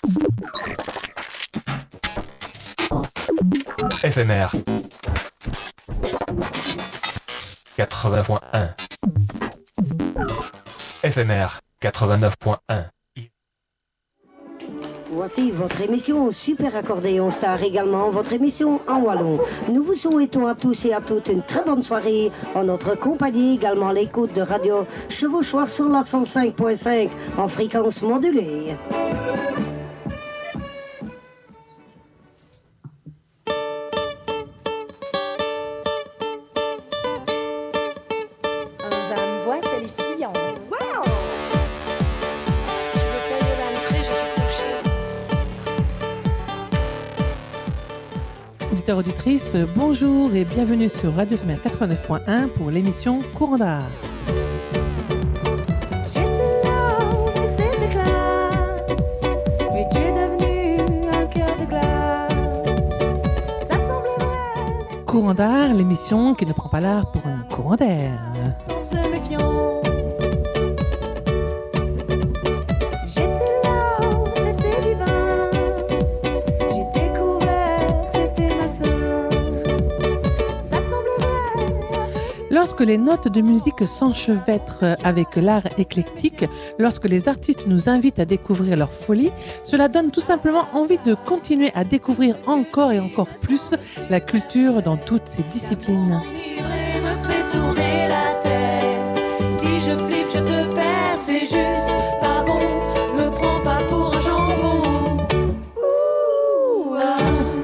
FMR 80.1 FMR 89.1. Voici votre émission Super Accordéon Star, également votre émission en wallon. Nous vous souhaitons à tous et à toutes une très bonne soirée en notre compagnie, également l'écoute de Radio Chevauchoir sur la 105.5 en fréquence modulée. Auditrices, bonjour et bienvenue sur Radio FMR 89.1 pour l'émission Courant d'art. J'étais là, mais c'était classe, mais tu es devenu un cœur de glace. Ça semblait vrai. Courant d'art, l'émission qui ne prend pas l'art pour un courant d'air. Sans se méfiant. J'étais là, c'était divin. J'ai découvert que c'était malsain. Ça semblait vrai. Lorsque les notes de musique s'enchevêtrent avec l'art éclectique, lorsque les artistes nous invitent à découvrir leur folie, cela donne tout simplement envie de continuer à découvrir encore et encore plus la culture dans toutes ses disciplines. Enivré me fait tourner la tête. Si je flippe, je te perds, c'est juste pas bon. Me prends pas pour un jambon. Ouh, ah.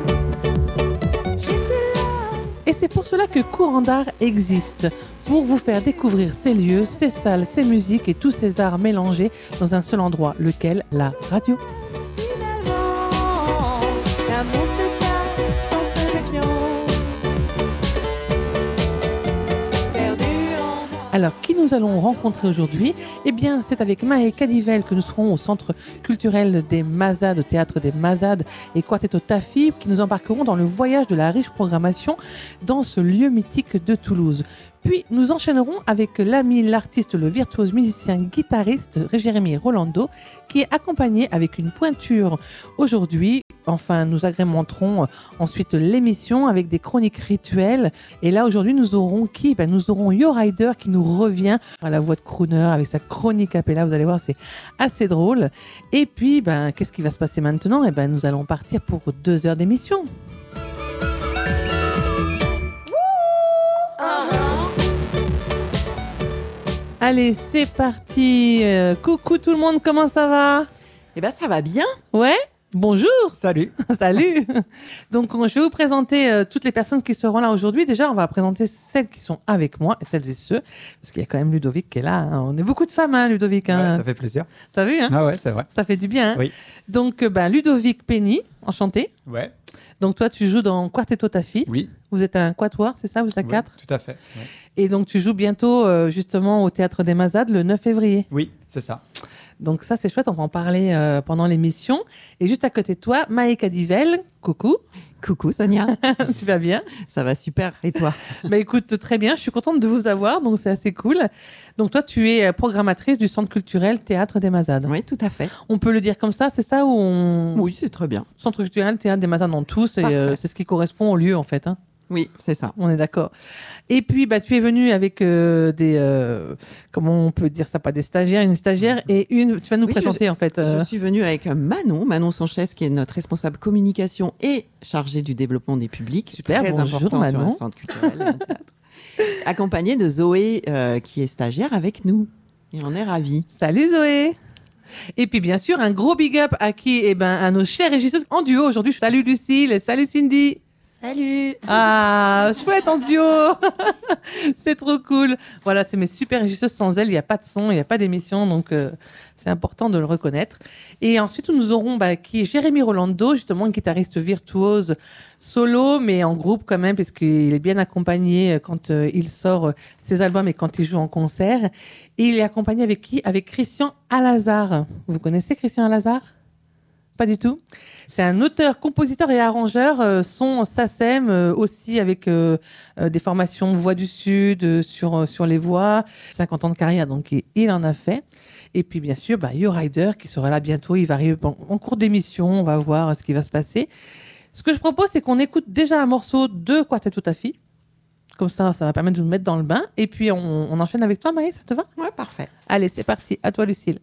J'étais là. Et c'est pour cela que Courant d'art existe, pour vous faire découvrir ces lieux, ces salles, ces musiques et tous ces arts mélangés dans un seul endroit, lequel la radio. Finalement, l'amour se casse sans se méfiant. Perdu en moi. Alors, qui nous allons rencontrer aujourd'hui ? Eh bien, c'est avec Maë Cadivel que nous serons au Centre culturel des Mazades, au Théâtre des Mazades et Quartetto Tafi, qui nous embarqueront dans le voyage de la riche programmation dans ce lieu mythique de Toulouse. Puis, nous enchaînerons avec l'ami, l'artiste, le virtuose musicien guitariste Jérémy Rolando, qui est accompagné avec une pointure aujourd'hui. Enfin, nous agrémenterons ensuite l'émission avec des chroniques rituelles. Et là, aujourd'hui, nous aurons qui ? Nous aurons Yo Rider qui nous revient à la voix de crooner avec sa chronique a cappella. Vous allez voir, c'est assez drôle. Et puis, qu'est-ce qui va se passer maintenant ? Nous allons partir pour 2 heures d'émission. Allez, c'est parti. Coucou tout le monde, comment ça va ? Eh ben, ça va bien. Ouais ? Bonjour. Salut. Salut. Donc, je vais vous présenter toutes les personnes qui seront là aujourd'hui. Déjà, on va présenter celles qui sont avec moi et celles et ceux, parce qu'il y a quand même Ludovic qui est là. Hein. On est beaucoup de femmes, hein, Ludovic. Hein. Ouais, ça fait plaisir. T'as vu, hein ? Ah ouais, c'est vrai. Ça fait du bien. Hein. Oui. Donc, Ludovic Penny, enchanté. Ouais. Donc, toi, tu joues dans Quartetto Tafi. Oui. Vous êtes un quatuor, c'est ça ? Vous êtes à 4 ? Tout à fait. Ouais. Et donc, tu joues bientôt, justement, au Théâtre des Mazades, le 9 février. Oui, c'est ça. Donc ça, c'est chouette, on va en parler pendant l'émission. Et juste à côté de toi, Maë Cadivel, coucou. Coucou Sonia. Tu vas bien ? Ça va super. Et toi ? Écoute, très bien, je suis contente de vous avoir, donc c'est assez cool. Donc toi, tu es programmatrice du Centre culturel Théâtre des Mazades. Oui, tout à fait. On peut le dire comme ça, c'est ça ou on... Oui, c'est très bien. Centre culturel Théâtre des Mazades en tous, et c'est ce qui correspond au lieu en fait. Hein. Oui, c'est ça. On est d'accord. Et puis, tu es venue avec comment on peut dire ça, pas des stagiaires, une stagiaire et une. Tu vas nous présenter en fait. Je suis venue avec Manon Sanchez, qui est notre responsable communication et chargée du développement des publics. Super, très bonjour important Manon. sur un centre culturel, un théâtre. Accompagnée de Zoé, qui est stagiaire avec nous. Et on est ravis. Salut Zoé. Et puis bien sûr, un gros big up à qui à nos chères régisseuses en duo aujourd'hui. Salut Lucille, salut Cindy. Salut. Ah, chouette en duo. C'est trop cool. Voilà, c'est mes super régisseuses. Sans elles, il n'y a pas de son, il n'y a pas d'émission. Donc, c'est important de le reconnaître. Et ensuite, nous aurons qui est Jérémy Rolando, justement, un guitariste virtuose solo, mais en groupe quand même, parce qu'il est bien accompagné quand il sort ses albums et quand il joue en concert. Et il est accompagné avec qui ? Avec Christian Alazar. Vous connaissez Christian Alazar ? Pas du tout. C'est un auteur, compositeur et arrangeur, son SACEM, aussi avec des formations Voix du Sud sur les voix, 50 ans de carrière, donc il en a fait. Et puis bien sûr, Yo-Rider qui sera là bientôt. Il va arriver en cours d'émission. On va voir ce qui va se passer. Ce que je propose, c'est qu'on écoute déjà un morceau de Quartet Toutafi. Comme ça va permettre de nous mettre dans le bain. Et puis on enchaîne avec toi, Maë, ça te va? Ouais, parfait. Allez, c'est parti. À toi, Lucille.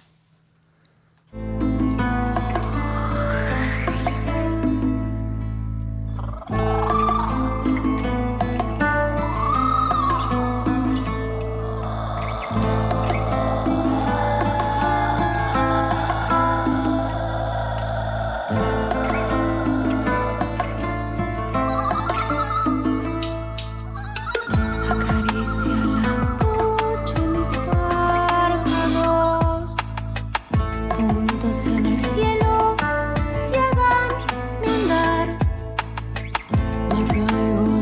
Acaricia la noche mis párpados, puntos en el cielo se hagan mi andar. Me caigo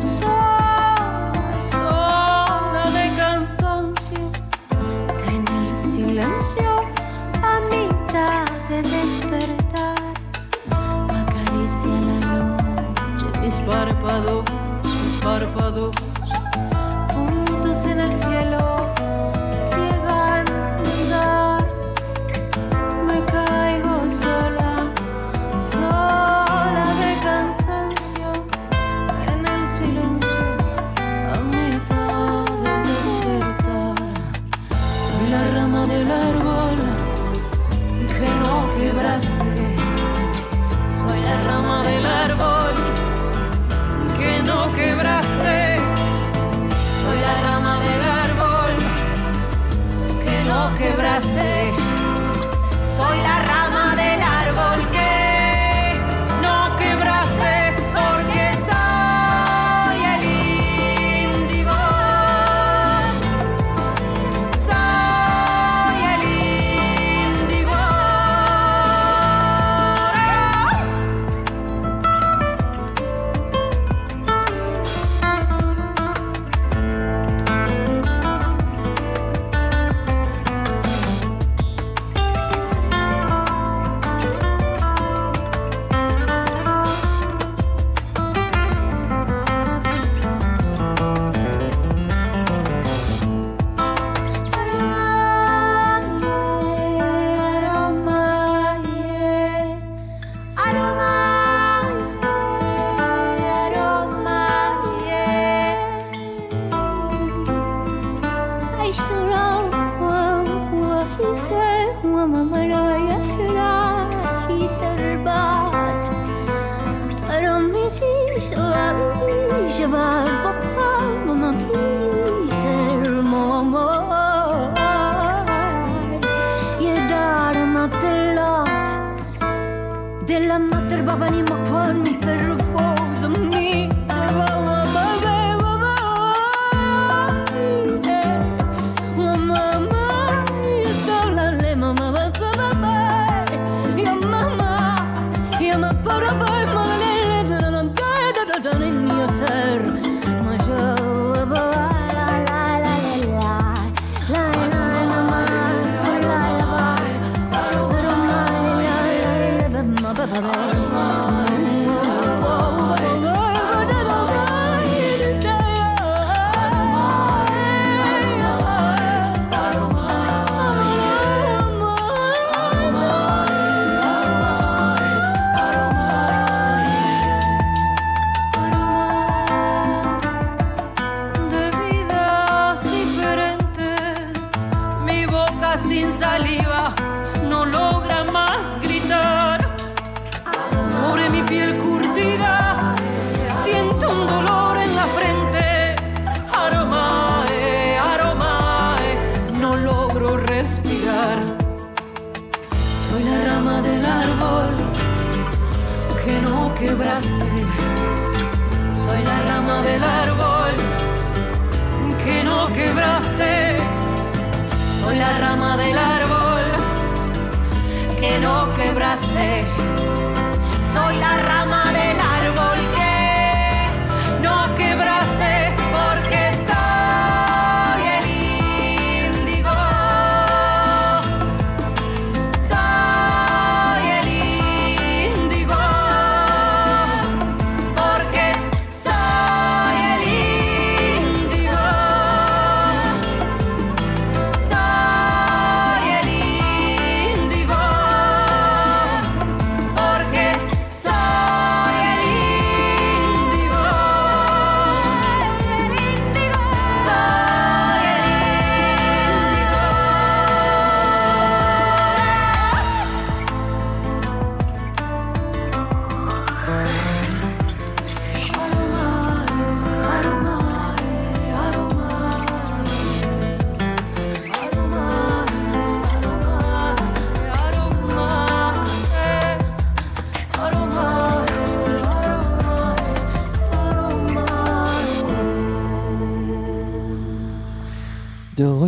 sola de cansancio en el silencio a mitad de despertar. Acaricia la noche mis párpados, puntos en el cielo ciegan mi andar. Me caigo sola de cansancio en el silencio a mitad de despertar. Soy la rama del árbol que no quebraste. Soy la rama del árbol que no quebraste. Soy la rama del árbol que no quebraste. Soy la rama del árbol que no quebraste, porque soy el índigo. Soy el índigo. Della mater baba ni makon mi per fozum ni baba mama sola le mama baba ya ma para bai malele non da ni ser ma jo la la la la sin saliva no logra más gritar. Sobre mi piel curtida siento un dolor en la frente. Aromae, aromae, no logro respirar. Soy la rama del árbol que no quebraste. Soy la rama del árbol que no quebraste. Soy la rama del árbol que no quebraste. Soy la rama del árbol que no quebraste, porque soy el índigo. Soy el índigo, porque soy el índigo. Soy el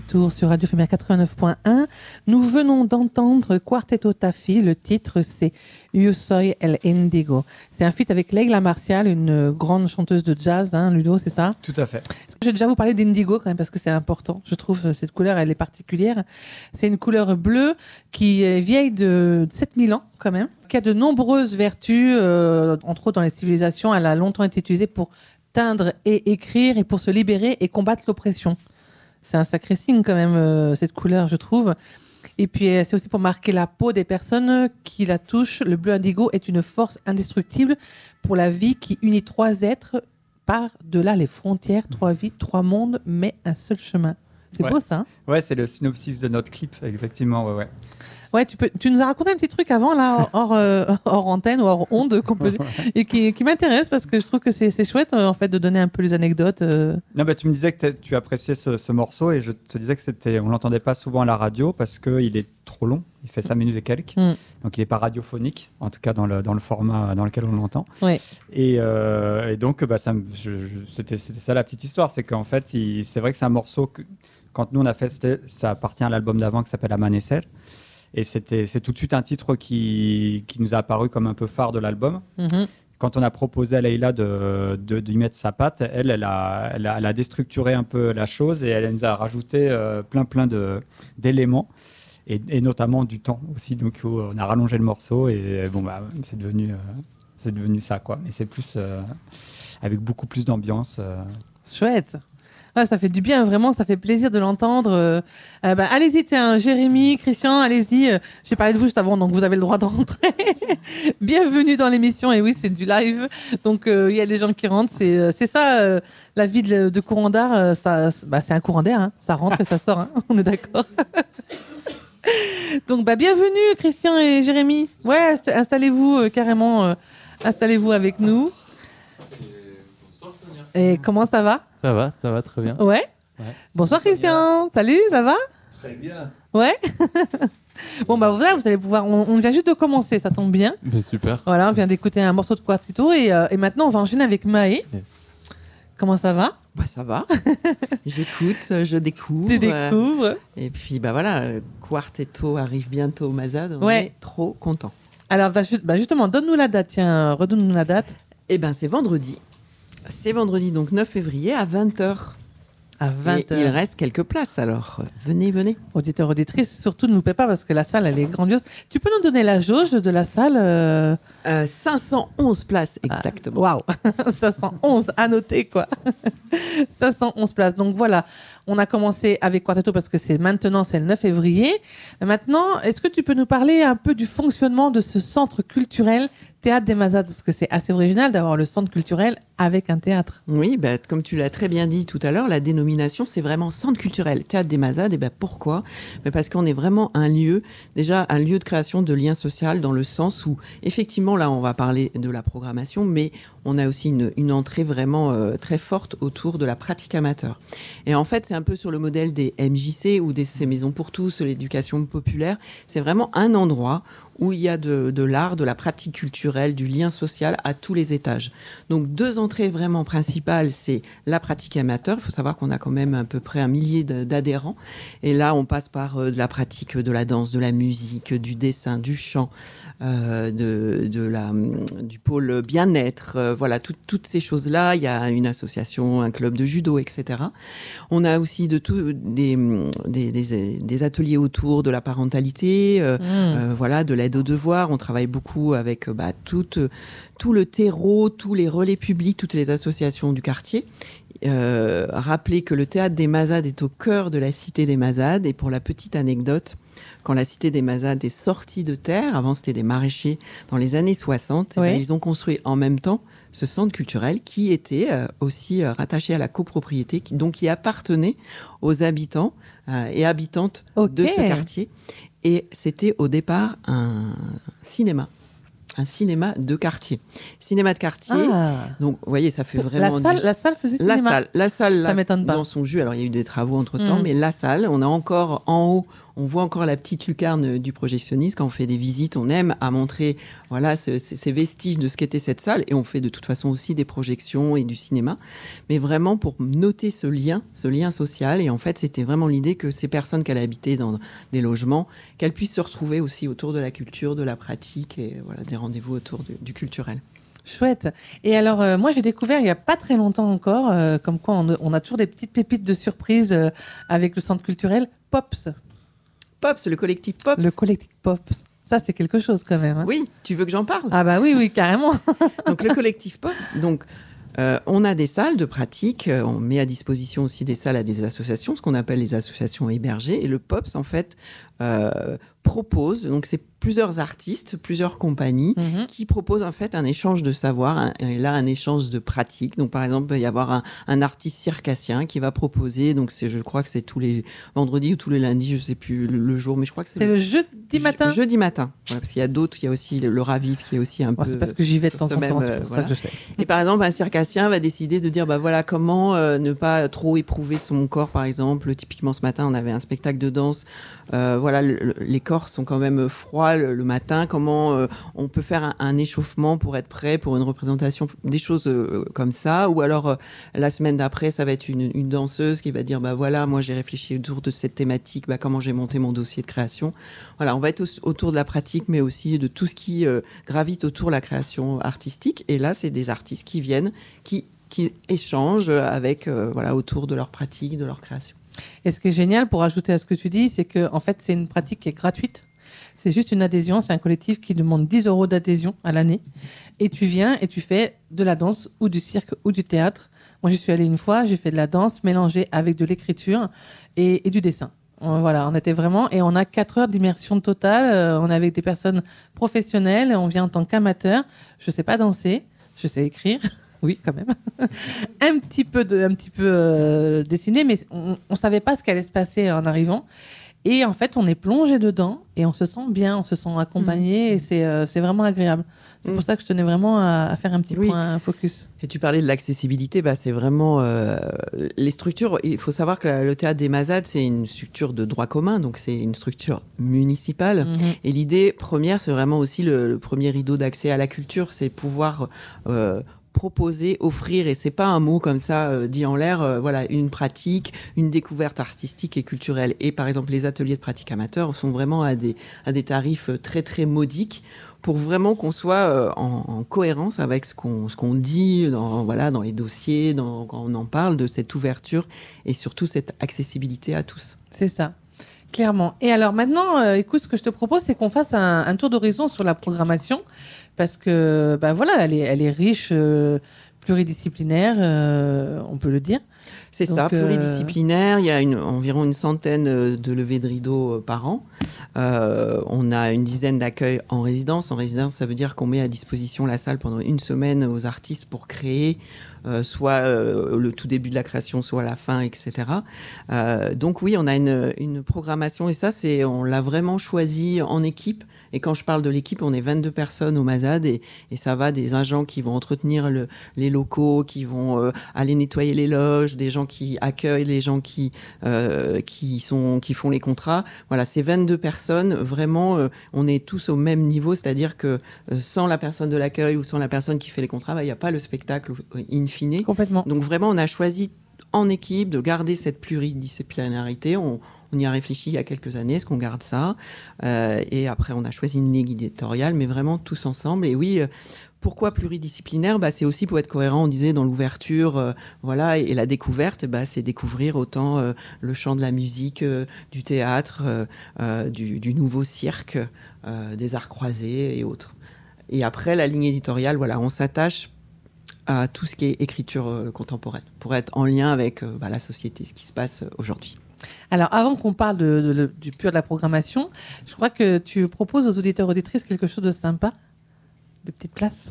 retour sur Radio Éphémère 89.1. Nous venons d'entendre Quarteto Tafi. Le titre, c'est Yo Soy El Indigo. C'est un feat avec Leila Martial, une grande chanteuse de jazz, hein, Ludo, c'est ça? Tout à fait. Je vais déjà vous parler d'indigo quand même parce que c'est important. Je trouve cette couleur, elle est particulière. C'est une couleur bleue qui est vieille de 7000 ans quand même, qui a de nombreuses vertus, entre autres dans les civilisations. Elle a longtemps été utilisée pour teindre et écrire et pour se libérer et combattre l'oppression. C'est un sacré signe quand même, cette couleur, je trouve. Et puis, c'est aussi pour marquer la peau des personnes qui la touchent. Le bleu indigo est une force indestructible pour la vie qui unit trois êtres par-delà les frontières, trois vies, trois mondes, mais un seul chemin. C'est beau, ça, hein? Ouais, c'est le synopsis de notre clip, effectivement, ouais. Ouais, tu nous as raconté un petit truc avant, là, hors antenne ou hors onde, qu'on peut dire, et qui m'intéresse parce que je trouve que c'est chouette, en fait, de donner un peu les anecdotes. Non, bah, tu me disais que tu appréciais ce morceau et je te disais que on l'entendait pas souvent à la radio parce qu'il est trop long. Il fait 5 minutes et quelques. Donc, il n'est pas radiophonique, en tout cas dans le format dans lequel on l'entend. Ouais. Et donc, bah, c'était ça la petite histoire. C'est qu'en fait, c'est vrai que c'est un morceau que, quand nous on a fait, ça appartient à l'album d'avant qui s'appelle Amanecer. Et c'est tout de suite un titre qui nous a apparu comme un peu phare de l'album. Quand on a proposé à Leila d'y mettre sa patte, elle a déstructuré un peu la chose et elle nous a rajouté plein d'éléments et notamment du temps aussi. Donc on a rallongé le morceau et bon, bah, c'est devenu ça, quoi. Et c'est plus avec beaucoup plus d'ambiance. Chouette. Ouais, ça fait du bien, vraiment, ça fait plaisir de l'entendre. Allez-y, Jérémy, Christian, allez-y. J'ai parlé de vous juste avant, donc vous avez le droit de rentrer. Bienvenue dans l'émission, et oui, c'est du live. Donc, il y a des gens qui rentrent. C'est ça, la vie de courant d'art. C'est un courant d'air, hein. Ça rentre et ça sort, hein. On est d'accord. Donc, bienvenue, Christian et Jérémy. Ouais, installez-vous carrément. Installez-vous avec nous. Bonsoir Sonia. Et comment ça va? Ça va très bien. Ouais. Bonsoir Christian. Salut, ça va? Très bien. Ouais. Bon, vous allez pouvoir. On vient juste de commencer, ça tombe bien. Mais super. Voilà, on vient d'écouter un morceau de Quarteto et maintenant on va enchaîner avec Maë. Yes. Comment ça va? Ça va. J'écoute, je découvre. Tu découvres. Et puis, voilà, Quarteto arrive bientôt au Mazad. On est trop contents. Alors, justement, donne-nous la date. Tiens, redonne-nous la date. C'est vendredi. C'est vendredi, donc 9 février à 20h. À 20h. Et il reste quelques places, alors venez. Auditeurs, auditrices, surtout ne nous paie pas parce que la salle, elle est grandiose. Tu peux nous donner la jauge de la salle 511 places, exactement. Waouh. 511, à noter, quoi. 511 places. Donc voilà, on a commencé avec Quarteto parce que c'est le 9 février. Maintenant, est-ce que tu peux nous parler un peu du fonctionnement de ce centre culturel Théâtre des Mazades, parce que c'est assez original d'avoir le centre culturel avec un théâtre. Oui, comme tu l'as très bien dit tout à l'heure, la dénomination, c'est vraiment centre culturel, Théâtre des Mazades. Et pourquoi? Parce qu'on est vraiment un lieu de création de lien social, dans le sens où, effectivement, là, on va parler de la programmation, mais on a aussi une entrée vraiment très forte autour de la pratique amateur. Et en fait, c'est un peu sur le modèle des MJC ou ces maisons pour tous, l'éducation populaire. C'est vraiment un endroit où il y a de l'art, de la pratique culturelle, du lien social à tous les étages. Donc 2 entrées vraiment principales, c'est la pratique amateur. Il faut savoir qu'on a quand même à peu près 1 millier d'adhérents. Et là, on passe par de la pratique de la danse, de la musique, du dessin, du chant, du pôle bien-être. Voilà, toutes ces choses-là. Il y a une association, un club de judo, etc. On a aussi des ateliers autour de la parentalité, voilà, de l'aide aux devoirs. On travaille beaucoup avec tout le terreau, tous les relais publics, toutes les associations du quartier. Rappeler que le théâtre des Mazades est au cœur de la cité des Mazades. Et pour la petite anecdote, quand la cité des Mazades est sortie de terre, avant c'était des maraîchers, dans les années 60, ils ont construit en même temps ce centre culturel qui était aussi rattaché à la copropriété, qui appartenait aux habitants et habitantes de ce quartier. Et c'était au départ un cinéma de quartier. Cinéma de quartier. Donc, vous voyez, ça fait vraiment... La salle faisait cinéma. La salle ça m'étonne pas. Dans son jus. Alors, il y a eu des travaux entre-temps, mais la salle, on a encore en haut, on voit encore la petite lucarne du projectionniste. Quand on fait des visites, on aime à montrer voilà, ces vestiges de ce qu'était cette salle. Et on fait de toute façon aussi des projections et du cinéma. Mais vraiment pour noter ce lien social. Et en fait, c'était vraiment l'idée que ces personnes qui allaient habiter dans des logements, qu'elles puissent se retrouver aussi autour de la culture, de la pratique et voilà, des rendez-vous autour du culturel. Chouette. Et alors, moi, j'ai découvert il n'y a pas très longtemps encore, comme quoi on a toujours des petites pépites de surprise avec le centre culturel Pops. Pops, le collectif Pops. Le collectif Pops. Ça, c'est quelque chose quand même. Hein. Oui, tu veux que j'en parle? Ah bah oui, carrément. Donc, le collectif Pops, donc, on a des salles de pratique, on met à disposition aussi des salles à des associations, ce qu'on appelle les associations hébergées. Et le Pops, en fait, propose, donc c'est plusieurs artistes, plusieurs compagnies qui proposent en fait un échange de savoir, et là un échange de pratique. Donc par exemple, il va y avoir un artiste circassien qui va proposer, donc je crois que c'est tous les vendredis ou tous les lundis, je sais plus le jour, mais je crois que c'est le jeudi matin. Jeudi matin, ouais, parce qu'il y a d'autres, il y a aussi le Raviv qui est aussi un peu. C'est parce que j'y vais de temps en temps, c'est pour ça que je sais. Et par exemple, un circassien va décider de dire, bah voilà, comment ne pas trop éprouver son corps, par exemple. Typiquement ce matin, on avait un spectacle de danse. Voilà, les corps sont quand même froids le matin. Comment on peut faire un échauffement pour être prêt pour une représentation, des choses comme ça. Ou alors, la semaine d'après, ça va être une danseuse qui va dire, bah voilà, moi j'ai réfléchi autour de cette thématique, bah, comment j'ai monté mon dossier de création. Voilà, on va être autour de la pratique, mais aussi de tout ce qui gravite autour de la création artistique. Et là, c'est des artistes qui viennent, qui échangent avec, voilà, autour de leur pratique, de leur création. Et ce qui est génial, pour ajouter à ce que tu dis, c'est que en fait, c'est une pratique qui est gratuite. C'est juste une adhésion. C'est un collectif qui demande 10 € d'adhésion à l'année. Et tu viens et tu fais de la danse ou du cirque ou du théâtre. Moi, j'y suis allée une fois. J'ai fait de la danse mélangée avec de l'écriture et du dessin. Voilà, on était vraiment... Et on a 4 heures d'immersion totale. On est avec des personnes professionnelles. On vient en tant qu'amateur. Je ne sais pas danser. Je sais écrire. Oui, quand même. un petit peu dessiné, mais on savait pas ce qu'allait se passer en arrivant. Et en fait, on est plongé dedans et on se sent bien, on se sent accompagné et c'est vraiment agréable. C'est pour ça que je tenais vraiment à faire un petit point, un focus. Et tu parlais de l'accessibilité, bah c'est vraiment les structures. Il faut savoir que le théâtre des Mazades, c'est une structure de droit commun, donc c'est une structure municipale. Et l'idée première, c'est vraiment aussi le premier rideau d'accès à la culture, c'est pouvoir proposer, offrir, et c'est pas un mot comme ça dit en l'air, voilà, une pratique, une découverte artistique et culturelle. Et par exemple, les ateliers de pratique amateur sont vraiment à des tarifs très très modiques pour vraiment qu'on soit en cohérence avec ce qu'on dit dans les dossiers, quand on en parle, de cette ouverture et surtout cette accessibilité à tous. C'est ça. Clairement. Et alors maintenant, écoute, ce que je te propose, c'est qu'on fasse un tour d'horizon sur la programmation, parce que, ben voilà, elle est riche, pluridisciplinaire, on peut le dire. C'est ça, pluridisciplinaire. Il y a environ une centaine de levées de rideaux par an. On a une dizaine d'accueils en résidence. En résidence, ça veut dire qu'on met à disposition la salle pendant une semaine aux artistes pour créer, soit le tout début de la création, soit la fin, etc. Donc oui, on a une programmation, et ça, on l'a vraiment choisi en équipe. Et quand je parle de l'équipe, on est 22 personnes au Mazades, et ça va des agents qui vont entretenir les locaux, qui vont aller nettoyer les loges, des gens qui accueillent, les gens qui font les contrats. Voilà, c'est 22 personnes. Vraiment, on est tous au même niveau, c'est-à-dire que sans la personne de l'accueil ou sans la personne qui fait les contrats, il n'y a pas le spectacle in fine. Complètement. Donc vraiment, on a choisi en équipe de garder cette pluridisciplinarité. On y a réfléchi il y a quelques années, est-ce qu'on garde ça? Et après, on a choisi une ligne éditoriale, mais vraiment tous ensemble. Et oui, pourquoi pluridisciplinaire? C'est aussi pour être cohérent, on disait, dans l'ouverture, voilà, et la découverte, c'est découvrir autant le champ de la musique, du théâtre, du nouveau cirque, des arts croisés et autres. Et après, la ligne éditoriale, voilà, on s'attache à tout ce qui est écriture contemporaine, pour être en lien avec la société, ce qui se passe aujourd'hui. Alors, avant qu'on parle du pur de la programmation, je crois que tu proposes aux auditeurs auditrices quelque chose de sympa, de petites places.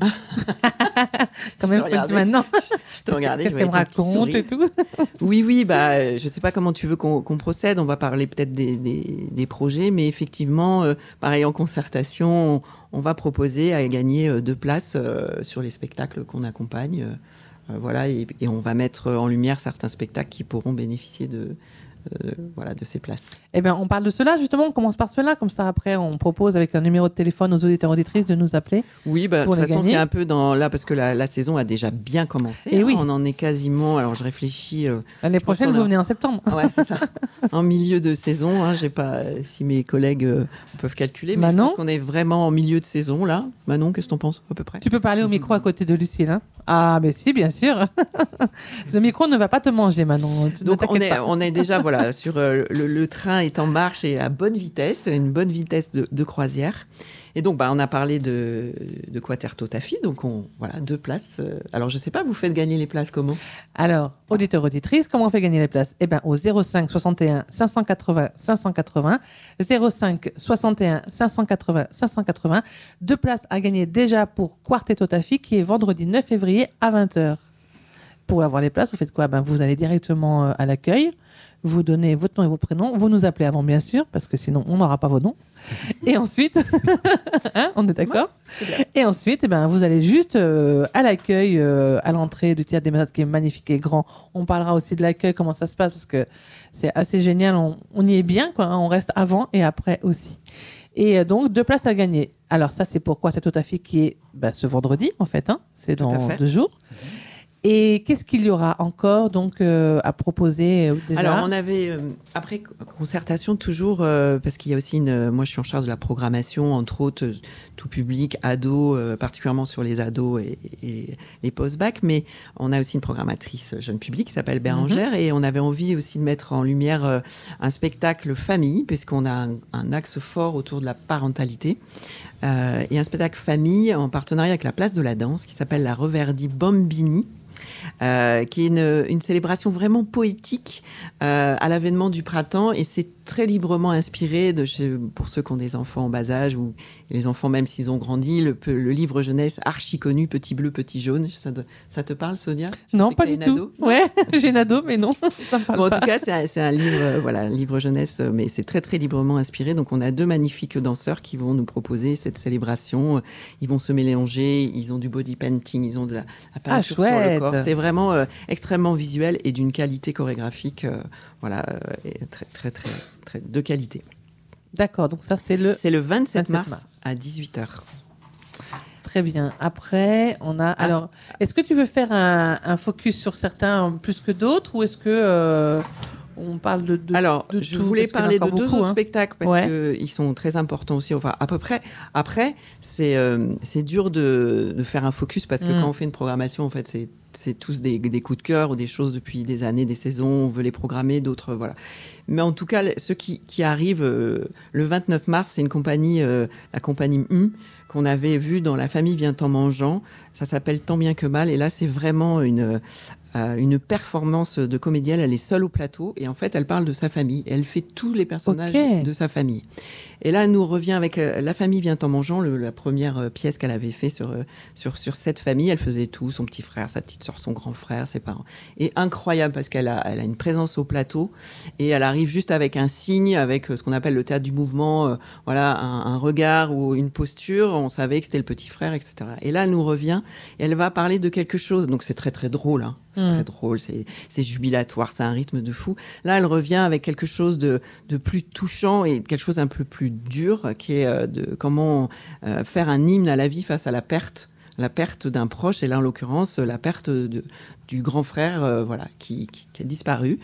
Quand même, faut le dire maintenant. Je te regardais. Qu'est-ce qu'elle me raconte et tout? Oui, je sais pas comment tu veux qu'on procède. On va parler peut-être des projets, mais effectivement, pareil, en concertation, on va proposer à gagner 2 places sur les spectacles qu'on accompagne. Voilà, et on va mettre en lumière certains spectacles qui pourront bénéficier de ces places. Eh bien, on parle de cela, justement, on commence par cela, comme ça après on propose avec un numéro de téléphone aux auditeurs auditrices de nous appeler. Oui, de pour toute les façon, gagner. c'est un peu là, parce que la saison a déjà bien commencé. Et oui. On en est quasiment, alors je réfléchis... L'année je pense prochaine, qu'on vous a- venez en septembre. Ouais, c'est ça. En milieu de saison, hein, j'ai pas, si mes collègues peuvent calculer, mais Manon je pense qu'on est vraiment en milieu de saison, là. Manon, qu'est-ce que t'en penses, à peu près? Tu peux parler au micro à côté de Lucille. Hein. Ah, mais si, bien sûr. Le micro ne va pas te manger, Manon. Ne Donc t'inquiète pas. on est déjà voilà sur le train est en marche et à bonne vitesse, une bonne vitesse de croisière. Et donc on a parlé de Quaterto Taffy, donc voilà 2 places. Alors je sais pas, vous faites gagner les places comment? Alors, auditeurs, auditrices, comment on fait gagner les places? Eh bien, au 05 61 580 580, 05 61 580 580, 2 places à gagner déjà pour Quartetto Taffy, qui est vendredi 9 février à 20h. Pour avoir les places, vous faites quoi? Vous allez directement à l'accueil, vous donnez votre nom et vos prénoms, vous nous appelez avant, bien sûr, parce que sinon, on n'aura pas vos noms. Et ensuite, hein, on est d'accord? Et ensuite, vous allez juste à l'accueil, à l'entrée du Théâtre des Mazades, qui est magnifique et grand. On parlera aussi de l'accueil, comment ça se passe, parce que c'est assez génial. On y est bien, quoi. On reste avant et après aussi. Et donc, 2 places à gagner. Alors ça, c'est pour Quaterto Taffy, qui est ce vendredi, en fait. Hein. C'est Tout à dans fait. 2 jours. Et qu'est-ce qu'il y aura encore donc à proposer déjà? Alors on avait après concertation toujours parce qu'il y a aussi moi je suis en charge de la programmation entre autres tout public, ados, particulièrement sur les ados et les post-bac, mais on a aussi une programmatrice jeune public qui s'appelle Bérangère et on avait envie aussi de mettre en lumière un spectacle famille puisqu'on a un axe fort autour de la parentalité et un spectacle famille en partenariat avec la Place de la Danse qui s'appelle la Reverdi Bambini. Qui est une célébration vraiment poétique à l'avènement du printemps et c'est très librement inspiré pour ceux qui ont des enfants en bas âge ou les enfants même s'ils ont grandi, le livre jeunesse archi connu Petit bleu, petit jaune. Ça te parle, Sonia? Non, sais pas que t'as du une tout. ado. Ouais, j'ai une ado, mais non, ça me parle Bon, en pas. tout cas, c'est un livre, un livre jeunesse, mais c'est très très librement inspiré. Donc, on a 2 magnifiques danseurs qui vont nous proposer cette célébration. Ils vont se mélanger, ils ont du body painting, ils ont de la peinture sur le chouette. corps. C'est vraiment extrêmement visuel et d'une qualité chorégraphique, et très très très très de qualité. D'accord, donc ça c'est le... C'est le 27 27 mars mars. à 18h. Très bien. Après, on a... Alors, est-ce que tu veux faire un focus sur certains plus que d'autres ou est-ce que on parle de Alors, de je tout, voulais parce qu'il y en a parler de encore 2 beaucoup, autres hein. spectacles parce Ouais. qu'ils sont très importants aussi. Enfin, à peu près. Après, c'est dur de faire un focus parce que quand on fait une programmation, en fait, c'est tous des coups de cœur ou des choses depuis des années, des saisons. On veut les programmer, d'autres, voilà. Mais en tout cas, ceux qui arrivent le 29 mars, c'est une compagnie, la compagnie qu'on avait vue dans La famille vient en mangeant. Ça s'appelle Tant bien que mal. Et là, c'est vraiment une performance de comédienne. Elle est seule au plateau et en fait, elle parle de sa famille. Elle fait tous les personnages Ok. de sa famille. Et là, elle nous revient avec La famille vient en mangeant, la première pièce qu'elle avait fait sur cette famille. Elle faisait tout, son petit frère, sa petite soeur, son grand frère, ses parents. Et incroyable parce qu'elle a une présence au plateau et elle arrive juste avec un signe, avec ce qu'on appelle le théâtre du mouvement, un regard ou une posture. On savait que c'était le petit frère, etc. Et là, elle nous revient et elle va parler de quelque chose. Donc, c'est très, très drôle, hein. C'est très drôle, c'est jubilatoire, c'est un rythme de fou. Là, elle revient avec quelque chose de plus touchant et quelque chose un peu plus dur, qui est de comment faire un hymne à la vie face à la perte d'un proche, et là, en l'occurrence, la perte du grand frère qui a disparu.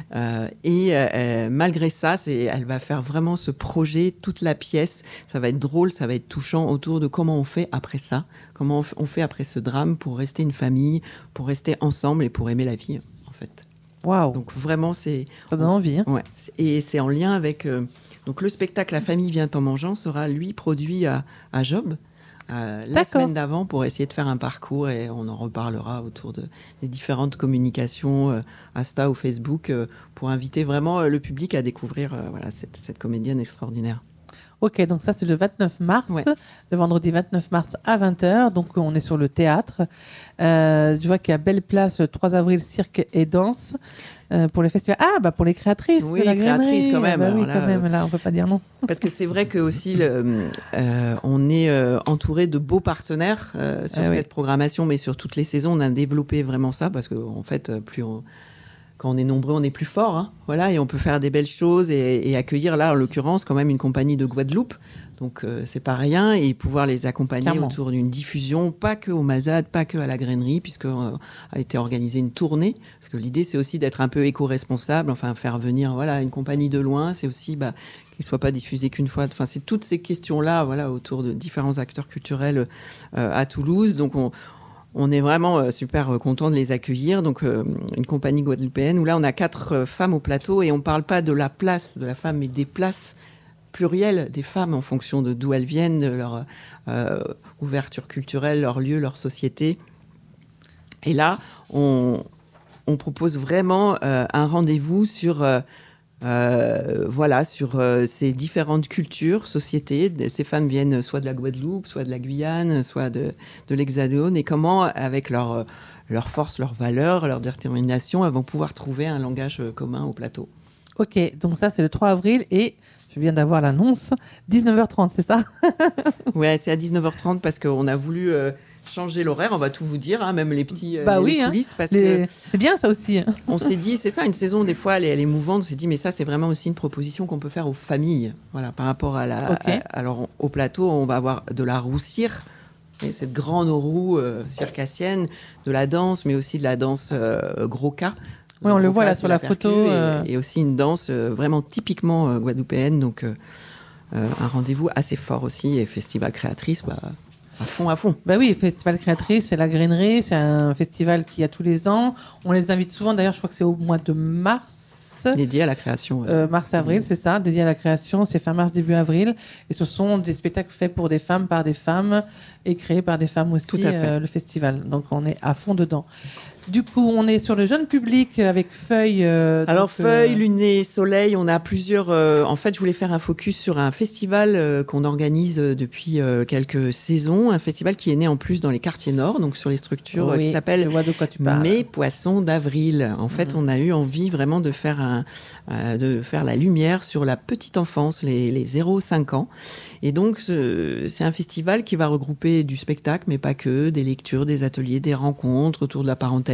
Malgré ça, elle va faire vraiment ce projet, toute la pièce. Ça va être drôle, ça va être touchant autour de comment on fait après ça, comment on fait après ce drame pour rester une famille, pour rester ensemble et pour aimer la vie, en fait. Waouh, Donc vraiment, ça donne envie. Hein. Ouais, et c'est en lien avec... donc le spectacle La famille vient en mangeant sera, lui, produit à Job. La D'accord. semaine d'avant pour essayer de faire un parcours et on en reparlera autour des différentes communications Insta ou Facebook pour inviter vraiment le public à découvrir cette comédienne extraordinaire. Ok, donc ça c'est le 29 mars, Ouais. le vendredi 29 mars à 20h, donc on est sur le théâtre. Je vois qu'il y a Belle Place le 3 avril, cirque et danse pour les festivals. Ah, bah pour les créatrices Oui, de la créatrices, grainerie. quand même. Ah bah oui, Alors là, quand même, là on peut pas dire non. Parce que c'est vrai que aussi on est entouré de beaux partenaires sur Ah oui. cette programmation, mais sur toutes les saisons, on a développé vraiment ça parce que en fait, quand on est nombreux, on est plus fort. Hein. Voilà, et on peut faire des belles choses et accueillir, là, en l'occurrence, quand même une compagnie de Guadeloupe. Donc, c'est pas rien. Et pouvoir les accompagner Clairement. autour d'une diffusion, pas que au Mazade, pas que à la grainerie, puisque a été organisée une tournée. Parce que l'idée, c'est aussi d'être un peu éco-responsable, enfin, faire venir une compagnie de loin. C'est aussi qu'il ne soit pas diffusé qu'une fois. Enfin, c'est toutes ces questions-là, autour de différents acteurs culturels à Toulouse. Donc, on est vraiment super content de les accueillir. Donc, une compagnie guadeloupéenne où là, on a 4 femmes au plateau et on ne parle pas de la place de la femme, mais des places plurielles des femmes en fonction de d'où elles viennent, de leur ouverture culturelle, leur lieu, leur société. Et là, on propose vraiment un rendez-vous sur ces différentes cultures, sociétés. Ces femmes viennent soit de la Guadeloupe, soit de la Guyane, soit de l'Hexagone, et comment, avec leur force, leurs valeurs, leur détermination, elles vont pouvoir trouver un langage commun au plateau. Ok, donc ça c'est le 3 avril et je viens d'avoir l'annonce, 19h30, c'est ça? Ouais, c'est à 19h30 parce qu'on a voulu changer l'horaire, on va tout vous dire, hein, même les petits oui, coulisses, parce que c'est bien ça aussi. on s'est dit, c'est ça, une saison, des fois, elle est mouvante. On s'est dit, mais ça, c'est vraiment aussi une proposition qu'on peut faire aux familles. Voilà, par rapport à alors, au plateau, on va avoir de la roue cirque, et cette grande roue circassienne, de la danse, mais aussi de la danse gros cas. Oui, on le voit là Gros sur la percu, photo. Et aussi une danse vraiment typiquement guadeloupéenne. Donc, un rendez-vous assez fort aussi. Et festival créatrice, à fond, à fond. Bah oui, Festival Créatrice, c'est la grainerie, c'est un festival qui a tous les ans. On les invite souvent, d'ailleurs, je crois que c'est au mois de mars. Dédié à la création. Mars-avril, c'est ça, dédié à la création, c'est fin mars, début avril. Et ce sont des spectacles faits pour des femmes, par des femmes, et créés par des femmes aussi, Tout à fait. le festival. Donc on est à fond dedans. Du coup, on est sur le jeune public avec Feuille. Alors, Feuille, Luné, Soleil, on a plusieurs... en fait, je voulais faire un focus sur un festival qu'on organise depuis quelques saisons. Un festival qui est né en plus dans les quartiers nord, donc sur les structures qui s'appelle je vois de quoi tu parles. Mes Poissons d'Avril. En fait, on a eu envie vraiment de faire la lumière sur la petite enfance, les 0-5 ans. Et donc, c'est un festival qui va regrouper du spectacle, mais pas que, des lectures, des ateliers, des rencontres autour de la parentalité,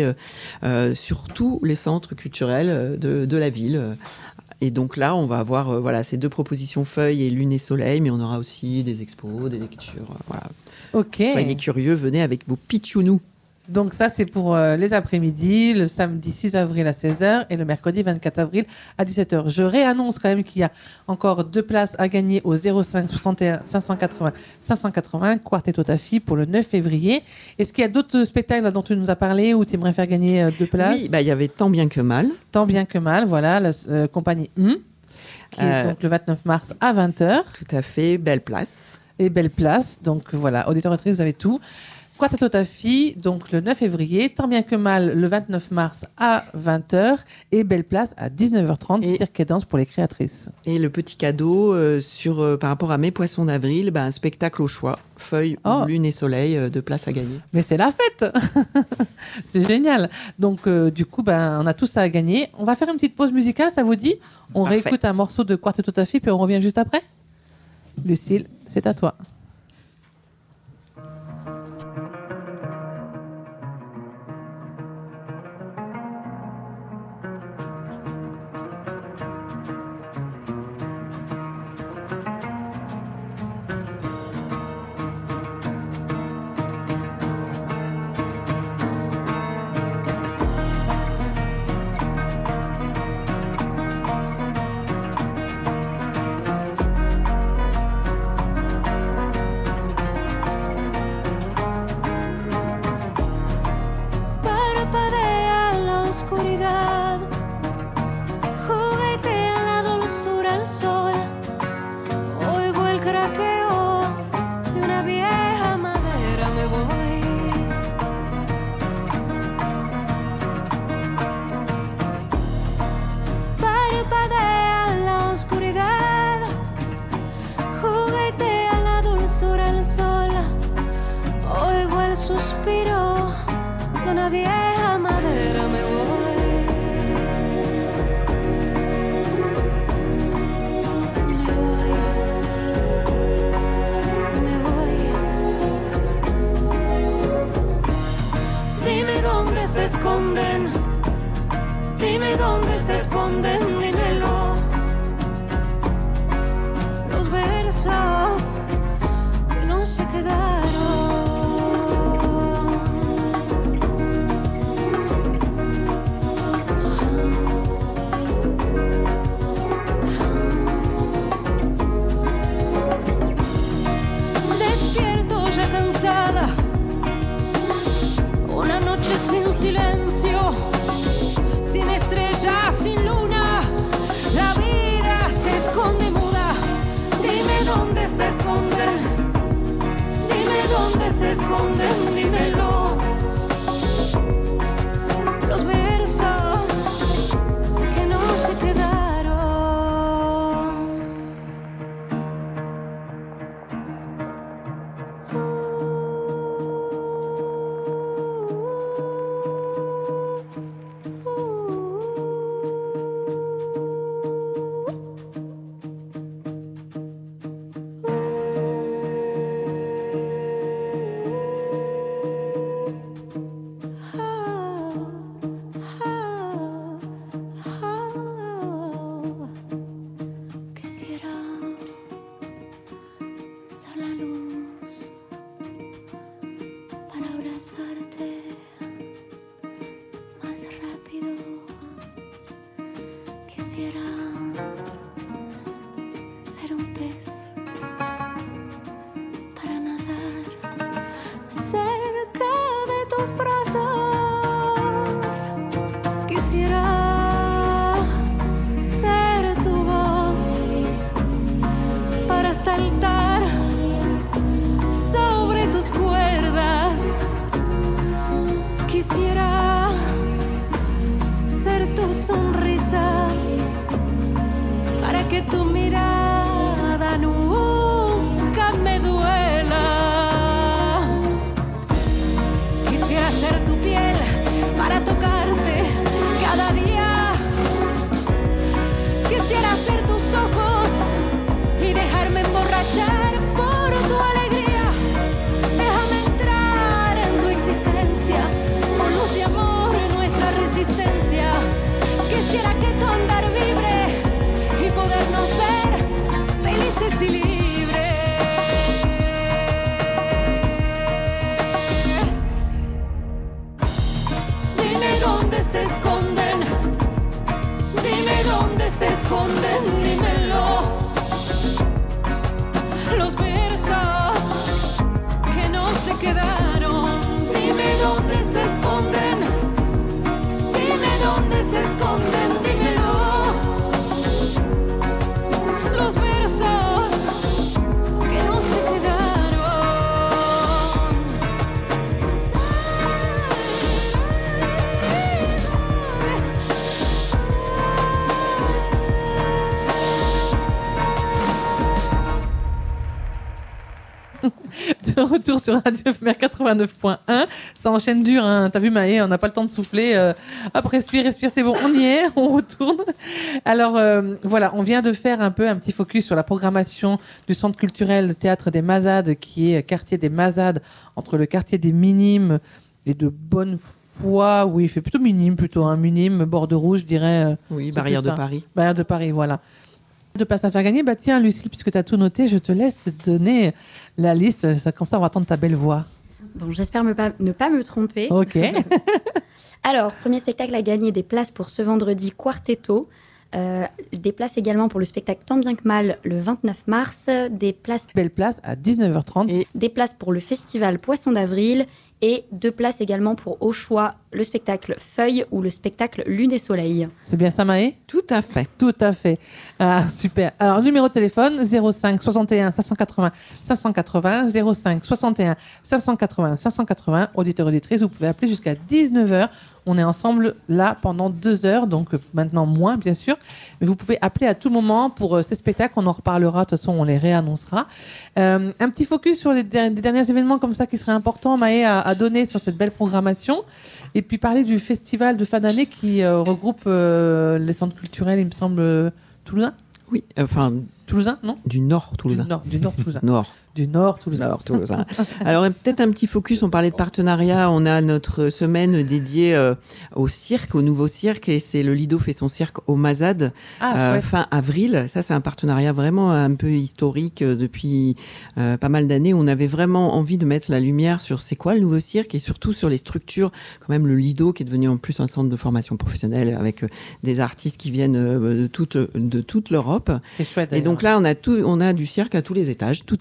sur tous les centres culturels de la ville. Et donc là, on va avoir ces 2 propositions, Feuille et Lune et Soleil, mais on aura aussi des expos, des lectures. Ok. Soyez curieux, venez avec vos pitchounous. Donc ça, c'est pour les après-midi, le samedi 6 avril à 16h et le mercredi 24 avril à 17h. Je réannonce quand même qu'il y a encore 2 places à gagner au 05 61 580 580 Quartetto Tafi pour le 9 février. Est-ce qu'il y a d'autres spectacles là, dont tu nous as parlé ou tu aimerais faire gagner 2 places? Oui, il y avait Tant bien que mal. Tant bien que mal, voilà, la compagnie qui est donc le 29 mars à 20h. Tout à fait, belle place. Et belle place, donc voilà, auditeurs et auditrices, vous avez tout. Quartetto Tafi, donc le 9 février, Tant bien que mal le 29 mars à 20h et Belle Place à 19h30, cirque et danse pour les créatrices. Et le petit cadeau par rapport à Mes Poissons d'Avril, un spectacle au choix, Feuille, Lune et Soleil, 2 places à gagner. Mais c'est la fête. C'est génial. Donc du coup, on a tout ça à gagner. On va faire une petite pause musicale, ça vous dit? On réécoute un morceau de Quartetto Tafi puis on revient juste après. Lucille, c'est à toi. Suspiro de una vieja madera, me voy. Me voy. Me voy. Dime dónde se esconden silencio, sin estrellas, sin luna, la vida se esconde muda. Dime dónde se esconden, dime dónde se esconden, dímelo. Los versos que no se quedaron. Quisiera ser la luz para abrazarte más rápido. Quisiera ser un pez para nadar cerca de tus brazos. Quisiera ser tu voz para saltar sobre tus cuerdas. Quisiera ser tu sonrisa para que tu mirada nunca me duela. Quisiera ser tu piel para tocarte cada día. Quisiera ser tus ojos y dejarme emborrachar por tu alegría. Déjame entrar en tu existencia, con luz y amor en nuestra resistencia. Quisiera que tu andar vibre y podernos ver felices y libres. Dime dónde se esconden, dime dónde se esconden, dímelo. Los versos que no se quedaron, dime dónde se esconden, dime dónde se esconden, dímelo. Los versos que no se quedaron. De retour sur Radio Éphémère 89.1. Ça enchaîne dur, hein. T'as vu Maë, on n'a pas le temps de souffler. Hop, respire, c'est bon, on y est, on retourne. Alors voilà, on vient de faire un petit focus sur la programmation du Centre culturel Théâtre des Mazades, qui est quartier des Mazades, entre le quartier des Minimes et de Bonnefoy. Oui, il fait plutôt minime, minime, bord de rouge, je dirais. Oui, c'est Barrière plus de ça. Paris. Barrière de Paris, voilà. De place à faire gagner, bah tiens Lucille, puisque tu as tout noté, je te laisse donner la liste, comme ça on va entendre ta belle voix. Bon, j'espère ne pas me tromper. Ok. Alors, premier spectacle à gagner, des places pour ce vendredi Quartetto, des places également pour le spectacle Tant bien que mal le 29 mars, des places Belle place à 19h30. et des places pour le festival Poisson d'avril et 2 places également pour au choix le spectacle Feuille ou le spectacle Lune et Soleil. C'est bien ça Maë ? Tout à fait. Tout à fait. Ah, super. Alors, numéro de téléphone, 05 61 580 580, 05 61 580 580. Auditeurs, auditrices, vous pouvez appeler jusqu'à 19h. On est ensemble là pendant 2 heures, donc maintenant moins, bien sûr. Mais vous pouvez appeler à tout moment pour ces spectacles. On en reparlera, de toute façon, on les réannoncera. Un petit focus sur les derniers événements comme ça qui seraient importants, Maë, à donner sur cette belle programmation. Et puis parler du festival de fin d'année qui regroupe les centres culturels, il me semble, toulousains. Oui, enfin, Toulousain, non ? du Nord toulousain. Du Nord toulousain. Nord. Du Nord toulousain. Nord toulousain. Alors, peut-être un petit focus, on parlait de partenariat. On a notre semaine dédiée au cirque, au nouveau cirque, et c'est le Lido fait son cirque au Mazades Ah, fin avril. Ça, c'est un partenariat vraiment un peu historique depuis pas mal d'années. On avait vraiment envie de mettre la lumière sur c'est quoi le nouveau cirque et surtout sur les structures, quand même le Lido qui est devenu en plus un centre de formation professionnelle avec des artistes qui viennent de toute l'Europe. C'est chouette. Et donc là, on a du cirque à tous les étages, toute la semaine.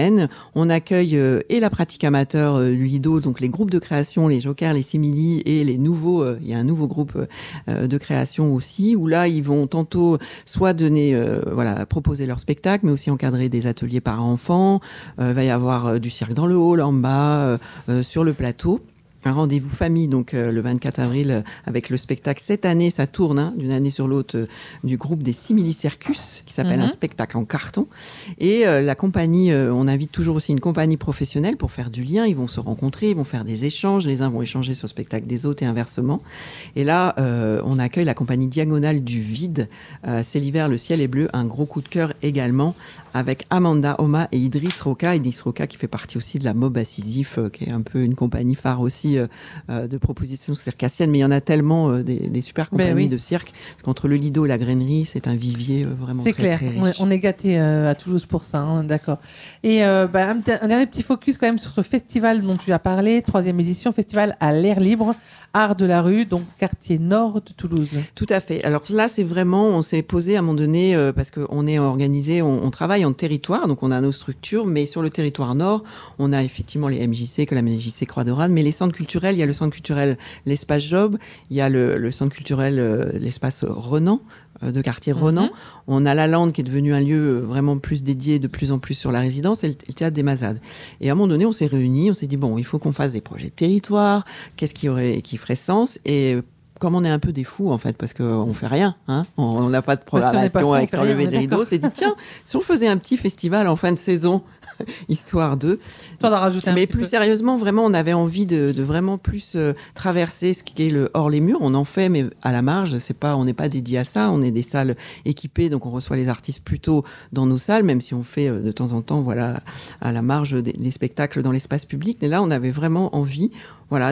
week-end. On accueille et la pratique amateur du Lido, donc les groupes de création, les Jokers, les Simili et les nouveaux. Il y a un nouveau groupe de création aussi, où là, ils vont tantôt soit donner, proposer leur spectacle, mais aussi encadrer des ateliers parents-enfants. Il va y avoir du cirque dans le hall, en bas, sur le plateau. Un rendez-vous famille, donc le 24 avril, avec le spectacle. Cette année, ça tourne d'une année sur l'autre, du groupe des Simili Circus, qui s'appelle un spectacle en carton. Et la compagnie, on invite toujours aussi une compagnie professionnelle pour faire du lien. Ils vont se rencontrer, ils vont faire des échanges. Les uns vont échanger sur le spectacle des autres et inversement. Et là, on accueille la compagnie Diagonale du Vide. C'est l'hiver, le ciel est bleu. Un gros coup de cœur également, avec Amanda Oma et Idriss Roca. Idriss Roca qui fait partie aussi de la Mob Assisif, qui est un peu une compagnie phare aussi de propositions circassiennes, mais il y en a tellement des super compagnies de cirque, parce qu'entre le Lido et la grainerie, c'est un vivier vraiment très, clair. très riche. On est gâtés à Toulouse pour ça, d'accord. Et un dernier petit focus quand même sur ce festival dont tu as parlé, 3e édition, festival à l'air libre, Art de la rue, donc quartier nord de Toulouse. Tout à fait. Alors là, c'est vraiment, on s'est posé à un moment donné, parce qu'on est organisé, on travaille en territoire, donc on a nos structures, mais sur le territoire nord, on a effectivement les MJC, que la MJC Croix de Rade, mais les centres culturels, il y a le centre culturel l'Espace Job, il y a le centre culturel l'Espace Renan, de quartier Renan. On a la Lande qui est devenu un lieu vraiment plus dédié de plus en plus sur la résidence, et le théâtre des Mazades. Et à un moment donné, on s'est réunis, on s'est dit bon, il faut qu'on fasse des projets de territoire, qu'est-ce qui ferait sens, et comme on est un peu des fous en fait, parce qu'on fait rien, on n'a pas de programmation avec sur lever des rideaux, on s'est dit tiens, si on faisait un petit festival en fin de saison, histoire de rajouter mais plus sérieusement, vraiment, on avait envie de vraiment plus traverser ce qui est le hors les murs. On en fait, mais à la marge. On n'est pas dédié à ça. On est des salles équipées, donc on reçoit les artistes plutôt dans nos salles, même si on fait de temps en temps, voilà, à la marge des spectacles dans l'espace public. Mais là, on avait vraiment envie, voilà,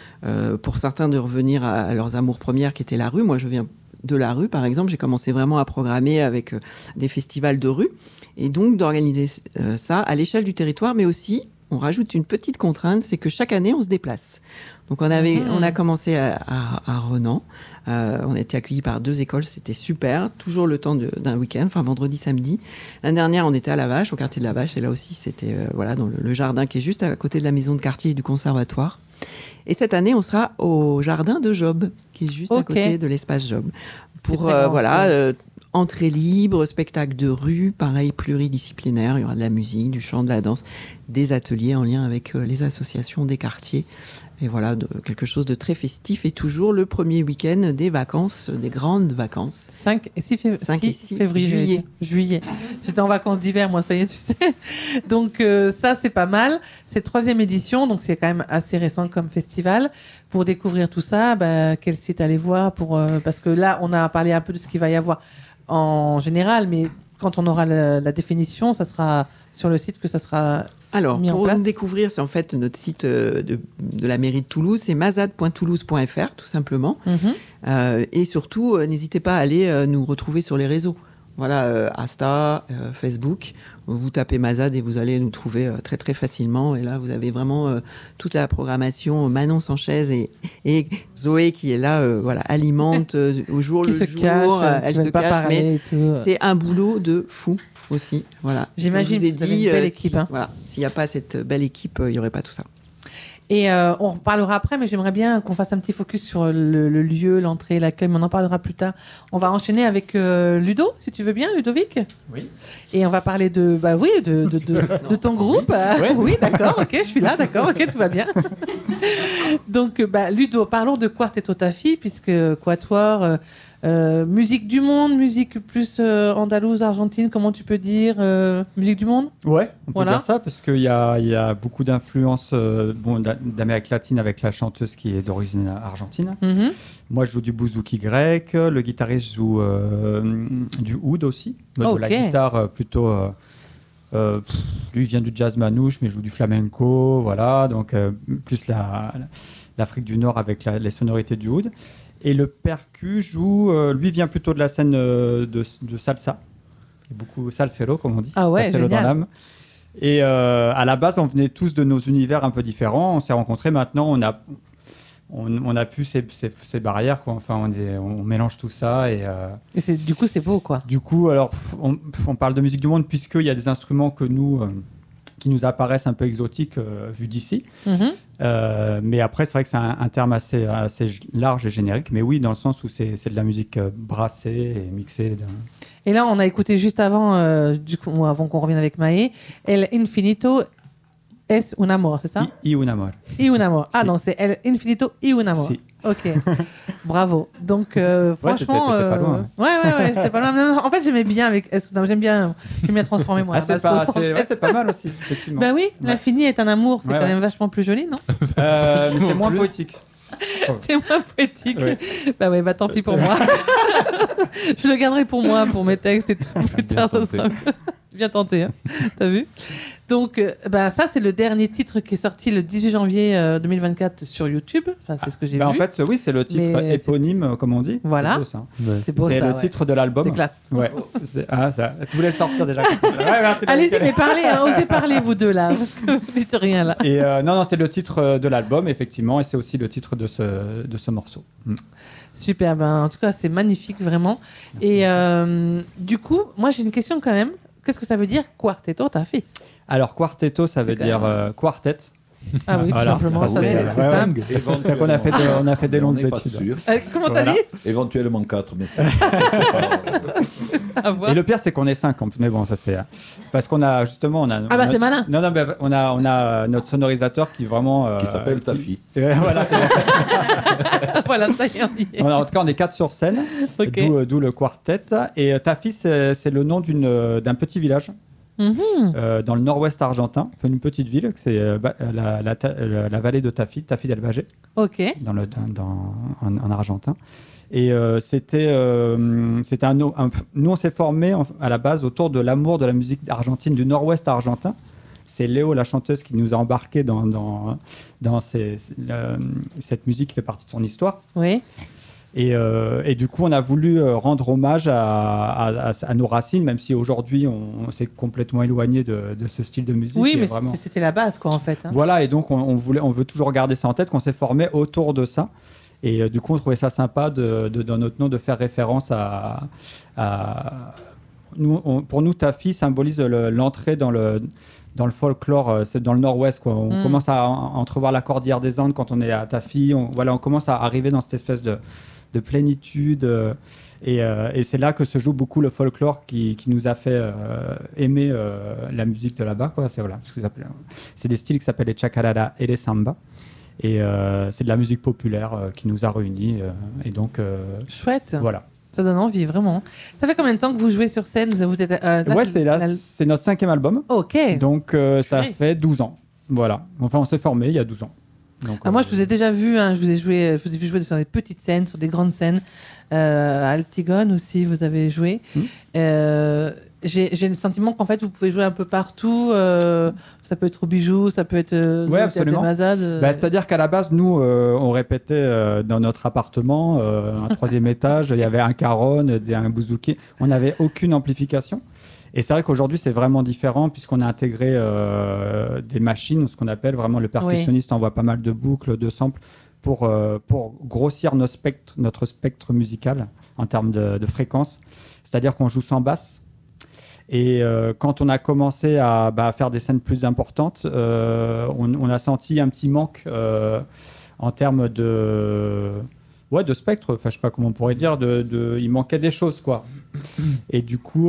pour certains de revenir à leurs amours premières, qui étaient la rue. Moi, je viens de la rue, par exemple. J'ai commencé vraiment à programmer avec des festivals de rue, et donc d'organiser ça à l'échelle du territoire, mais aussi, on rajoute une petite contrainte, c'est que chaque année, on se déplace. Donc on a commencé à Renan, on a été accueillis par 2 écoles, c'était super, toujours le temps d'un week-end, enfin vendredi, samedi. L'année dernière, on était à La Vache, au quartier de La Vache, et là aussi, c'était dans le jardin qui est juste à côté de la maison de quartier et du conservatoire. Et cette année, on sera au jardin de Job, qui est juste à côté de l'espace Job. Pour entrée libre, spectacle de rue, pareil, pluridisciplinaire. Il y aura de la musique, du chant, de la danse, des ateliers en lien avec les associations des quartiers. Et voilà, quelque chose de très festif. Et toujours le premier week-end des vacances, des grandes vacances. 5 et 6 février. Juillet. J'étais en vacances d'hiver, moi, ça y est, tu sais. Donc ça, c'est pas mal. C'est 3e édition, donc c'est quand même assez récent comme festival. Pour découvrir tout ça, quel site aller voir parce que là, on a parlé un peu de ce qu'il va y avoir en général, mais quand on aura la définition, ça sera sur le site que ça sera mis en place. Pour découvrir, c'est en fait notre site de la mairie de Toulouse, c'est mazade.toulouse.fr, tout simplement. Et surtout, n'hésitez pas à aller nous retrouver sur les réseaux. Voilà, Insta, Facebook. Vous tapez Mazade et vous allez nous trouver très très facilement. Et là, vous avez vraiment toute la programmation. Manon Sanchez et Zoé qui est là, alimente au jour le jour. Elle se cache, mais c'est un boulot de fou aussi. Voilà. J'imagine que vous avez une belle équipe. Voilà, s'il n'y a pas cette belle équipe, il n'y aurait pas tout ça. Et on en reparlera après, mais j'aimerais bien qu'on fasse un petit focus sur le lieu, l'entrée, l'accueil, mais on en parlera plus tard. On va enchaîner avec Ludo, si tu veux bien, Ludovic. Oui. Et on va parler de ton groupe. Oui, d'accord, ok, je suis là, d'accord, ok, tout va bien. Donc, Ludo, parlons de Quartetto Tafi, puisque Quatuor... musique du monde, musique plus andalouse, argentine, comment tu peux dire musique du monde? Ouais, on peut dire ça, parce qu'il y a beaucoup d'influences d'Amérique latine avec la chanteuse qui est d'origine argentine. Moi, je joue du bouzouki grec, le guitariste joue du oud aussi, de la guitare plutôt... lui, il vient du jazz manouche, mais il joue du flamenco, voilà, donc plus l'Afrique du Nord avec les sonorités du oud. Et le percu joue, lui vient plutôt de la scène de salsa, beaucoup salsero comme on dit, salsero dans l'âme. Et à la base, on venait tous de nos univers un peu différents. On s'est rencontrés. Maintenant, on a pu ces barrières, quoi. Enfin, on mélange tout ça et du coup, c'est beau, quoi. Du coup, alors on parle de musique du monde puisqu'il y a des instruments que nous qui nous apparaissent un peu exotiques vu d'ici. Mais après, c'est vrai que c'est un terme assez large et générique. Mais oui, dans le sens où c'est de la musique brassée et mixée. Et là, on a écouté juste avant, du coup, avant qu'on revienne avec Maë, El Infinito es un amor, c'est ça? Y un amor. Y un amor. Ah Si. non, c'est El Infinito y un amor. Si. Ok, bravo. Donc, franchement, t'étais pas loin. ouais, j'étais pas loin. Non, en fait, j'aimais bien avec Es un amor. J'aime bien transformer moi. Ah, c'est pas mal aussi, effectivement. Bah oui, Ouais. l'infini est un amour, c'est Ouais, quand ouais. même vachement plus joli, non? Mais c'est moins poétique. C'est moins poétique. Ouais. Bah ouais, bah tant pis pour moi. Je le garderai pour moi, pour mes textes et tout. Plus tard, ça sera mieux. Bien tenté, hein. T'as vu? Donc, bah, ça, c'est le dernier titre qui est sorti le 18 janvier 2024 sur YouTube. Enfin, c'est ce que j'ai vu. En fait, oui, c'est le titre Mais éponyme, comme on dit. Voilà. C'est beau, ça. c'est beau, C'est ça, le ouais. titre de l'album. C'est classe. Ouais. Tu voulais le sortir déjà. Allez-y, mais parlez, hein, osez parler, vous deux, là, parce que vous dites rien, là. Et non, c'est le titre de l'album, effectivement, et c'est aussi le titre de ce morceau. Super, ben, en tout cas, c'est magnifique, vraiment. Merci. Et du coup, moi, j'ai une question quand même. Qu'est-ce que ça veut dire quartetto, ta fille? Alors, quartetto, ça veut quand dire quartet. Ah oui, Voilà. tout simplement, ça, Ouais, c'est ouais, simple. C'est qu'on a fait on a fait des longues On n'est pas études. sûr. Comment t'as Voilà. dit? Éventuellement 4, mais À voir. Et le pire, c'est qu'on est 5, mais bon, ça c'est parce qu'on a justement Ah bah, c'est malin. Non, mais on a notre sonorisateur qui vraiment qui s'appelle ta fille. Voilà, c'est bon. Voilà, ça y est, on y est. En tout cas, on est 4 sur scène, Ok. d'où le quartet. Et ta fille, c'est le nom d'un petit village dans le nord-ouest argentin, enfin, une petite ville, c'est la vallée de Tafí del Valle, Ok. en argentin. Et c'était nous, on s'est formés à la base autour de l'amour de la musique argentine du nord-ouest argentin. C'est Léo, la chanteuse, qui nous a embarqués dans cette musique qui fait partie de son histoire. Oui. Et du coup, on a voulu rendre hommage à nos racines, même si aujourd'hui, on s'est complètement éloigné de ce style de musique. Oui, Et mais vraiment... c'était la base, quoi, en fait. Hein. Voilà, et donc on veut toujours garder ça en tête, qu'on s'est formé autour de ça. Et du coup, on trouvait ça sympa dans notre nom de faire référence pour nous, Tafi symbolise l'entrée dans le folklore, c'est dans le nord-ouest, quoi. On commence à entrevoir la cordillère des Andes quand on est à Tafi. On commence à arriver dans cette espèce de plénitude. Et c'est là que se joue beaucoup le folklore qui nous a fait aimer la musique de là-bas, quoi. C'est des styles qui s'appellent les chacarara et les samba. Et c'est de la musique populaire qui nous a réunis. Et donc, Chouette. voilà. Ça donne envie, vraiment. Ça fait combien de temps que vous jouez sur scène? Vous êtes, Ouais, c'est notre 5e album. Ok. Donc, ça fait 12 ans. Voilà. Enfin, on s'est formé il y a 12 ans. Donc, Moi, je vous ai déjà vu, hein, je vous ai vu jouer sur des petites scènes, sur des grandes scènes. À Altigone aussi, vous avez joué. J'ai le sentiment qu'en fait, vous pouvez jouer un peu partout. Ça peut être au Bijou, ça peut être ouais, absolument. des Mazades. C'est-à-dire qu'à la base, nous, on répétait dans notre appartement, un 3e étage. Il y avait un caron, un bouzouki. On n'avait aucune amplification. Et c'est vrai qu'aujourd'hui, c'est vraiment différent puisqu'on a intégré des machines, ce qu'on appelle vraiment le percussionniste envoie pas mal de boucles, de samples pour grossir notre spectre musical en termes de fréquences. C'est-à-dire qu'on joue sans basse. Et quand on a commencé à faire des scènes plus importantes, on a senti un petit manque en termes de spectre. Enfin, je sais pas comment on pourrait dire. Il manquait des choses, quoi. Et du coup,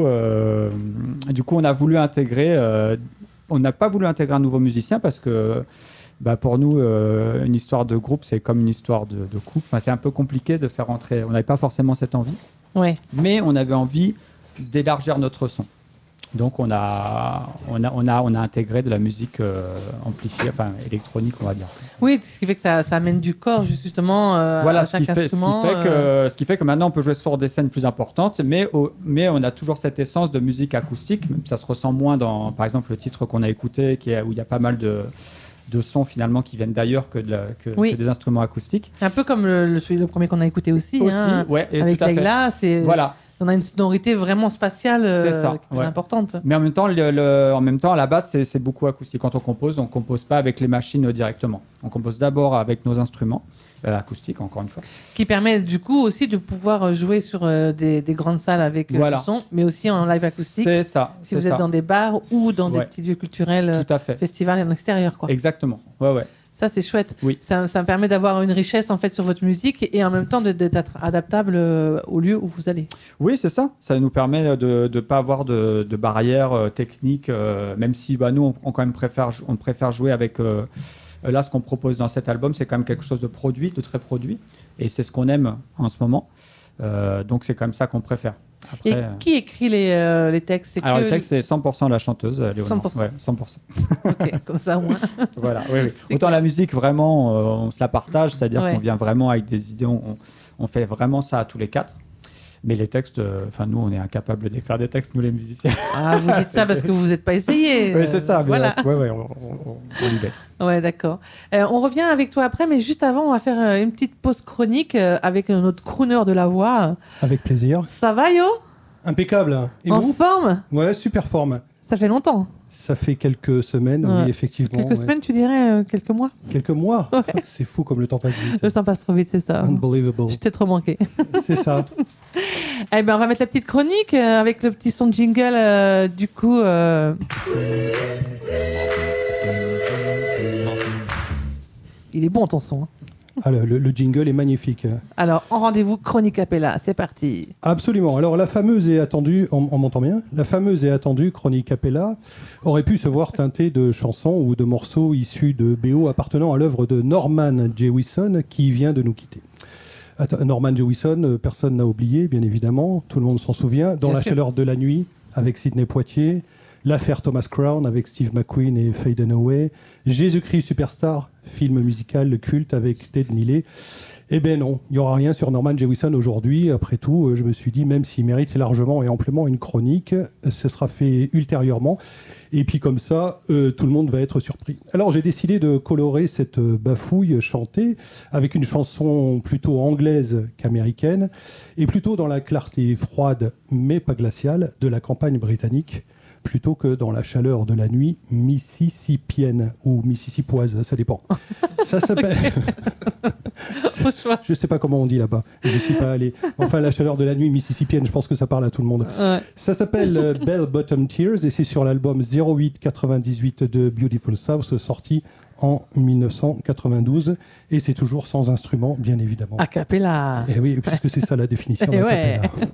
on a voulu intégrer. On n'a pas voulu intégrer un nouveau musicien parce que pour nous, une histoire de groupe, c'est comme une histoire de couple. Enfin, c'est un peu compliqué de faire entrer. On n'avait pas forcément cette envie. Ouais. Mais on avait envie d'élargir notre son. Donc on a intégré de la musique amplifiée, enfin électronique, on va dire. Oui, ce qui fait que ça amène du corps justement voilà, à chaque instrument. Ce qui fait que maintenant on peut jouer sur des scènes plus importantes, mais on a toujours cette essence de musique acoustique. Même ça se ressent moins dans, par exemple, le titre qu'on a écouté, où il y a pas mal de sons finalement qui viennent d'ailleurs que des instruments acoustiques. Un peu comme le premier qu'on a écouté aussi. Hein, ouais, et avec tout à fait. Leïla, c'est. Voilà. On a une sonorité vraiment spatiale C'est ça, qui est ouais. importante. Mais en même temps, à la base, c'est beaucoup acoustique. Quand on compose pas avec les machines directement. On compose d'abord avec nos instruments acoustiques, encore une fois. Qui permet du coup aussi de pouvoir jouer sur des grandes salles avec Voilà. du son, mais aussi en live acoustique. C'est ça. Si vous êtes dans des bars ou dans des Ouais. petits lieux culturels, Tout à fait. festivals en extérieur, quoi. Exactement. Ouais. Ça, c'est chouette. Oui. Ça me permet d'avoir une richesse en fait sur votre musique et en même temps d'être adaptable au lieu où vous allez. Oui, c'est ça. Ça nous permet de ne pas avoir de barrières techniques, même si nous, on quand même préfère jouer avec... là, ce qu'on propose dans cet album, c'est quand même quelque chose de produit, de très produit. Et c'est ce qu'on aime en ce moment. Donc, c'est quand même ça qu'on préfère. Après, Et qui écrit les textes? alors, le texte, c'est 100% la chanteuse, Léonore. 100%. Ouais, 100%. Ok, comme ça au moins. Voilà, oui. Autant la musique, vraiment, on se la partage, c'est-à-dire Ouais. qu'on vient vraiment avec des idées, on fait vraiment ça à tous les quatre. Mais les textes, nous, on est incapables d'écrire des textes, nous, les musiciens. Ah, vous dites ça parce que vous n'êtes pas essayé. Oui, c'est ça. Mais Voilà. On y baisse. Ouais, d'accord. On revient avec toi après, mais juste avant, on va faire une petite pause chronique avec notre crooner de la voix. Avec plaisir. Ça va, Yo? Impeccable. Et En vous? forme? Ouais, super forme. Ça fait longtemps. Ça fait quelques semaines, Ouais. oui, effectivement. Quelques ouais. semaines, tu dirais quelques mois? Quelques mois. Ouais. C'est fou comme le temps passe vite. Le temps passe trop vite, c'est ça. Unbelievable. Je t'ai trop manqué. C'est ça. Eh ben, on va mettre la petite chronique avec le petit son de jingle. Du coup, il est bon ton son. Hein. Ah, le jingle est magnifique. Alors, en rendez-vous chronique Capella, c'est parti. Absolument. Alors, la fameuse et attendue, on m'entend bien? La fameuse et attendue chronique Capella aurait pu se voir teintée de chansons ou de morceaux issus de BO appartenant à l'œuvre de Norman Jewison qui vient de nous quitter. Norman Jewison, personne n'a oublié, bien évidemment. Tout le monde s'en souvient. Dans Bien la sûr. chaleur de la nuit, avec Sidney Poitier. L'affaire Thomas Crown avec Steve McQueen et Faye Dunaway. Jésus-Christ Superstar, film musical culte avec Ted Millet. Eh bien non, il n'y aura rien sur Norman Jewison aujourd'hui. Après tout, je me suis dit, même s'il mérite largement et amplement une chronique, ce sera fait ultérieurement. Et puis comme ça, tout le monde va être surpris. Alors j'ai décidé de colorer cette bafouille chantée avec une chanson plutôt anglaise qu'américaine et plutôt dans la clarté froide mais pas glaciale de la campagne britannique, plutôt que dans la chaleur de la nuit mississippienne ou mississippoise, ça dépend. Ça s'appelle... Je ne sais pas comment on dit là-bas, je ne suis pas allé. Enfin, la chaleur de la nuit mississippienne, je pense que ça parle à tout le monde. Ouais. Ça s'appelle Bell Bottom Tears et c'est sur l'album 0898 de Beautiful South, sorti en 1992. Et c'est toujours sans instrument, bien évidemment. A cappella. Et oui, puisque c'est ça la définition Eh d'un ouais. cappella.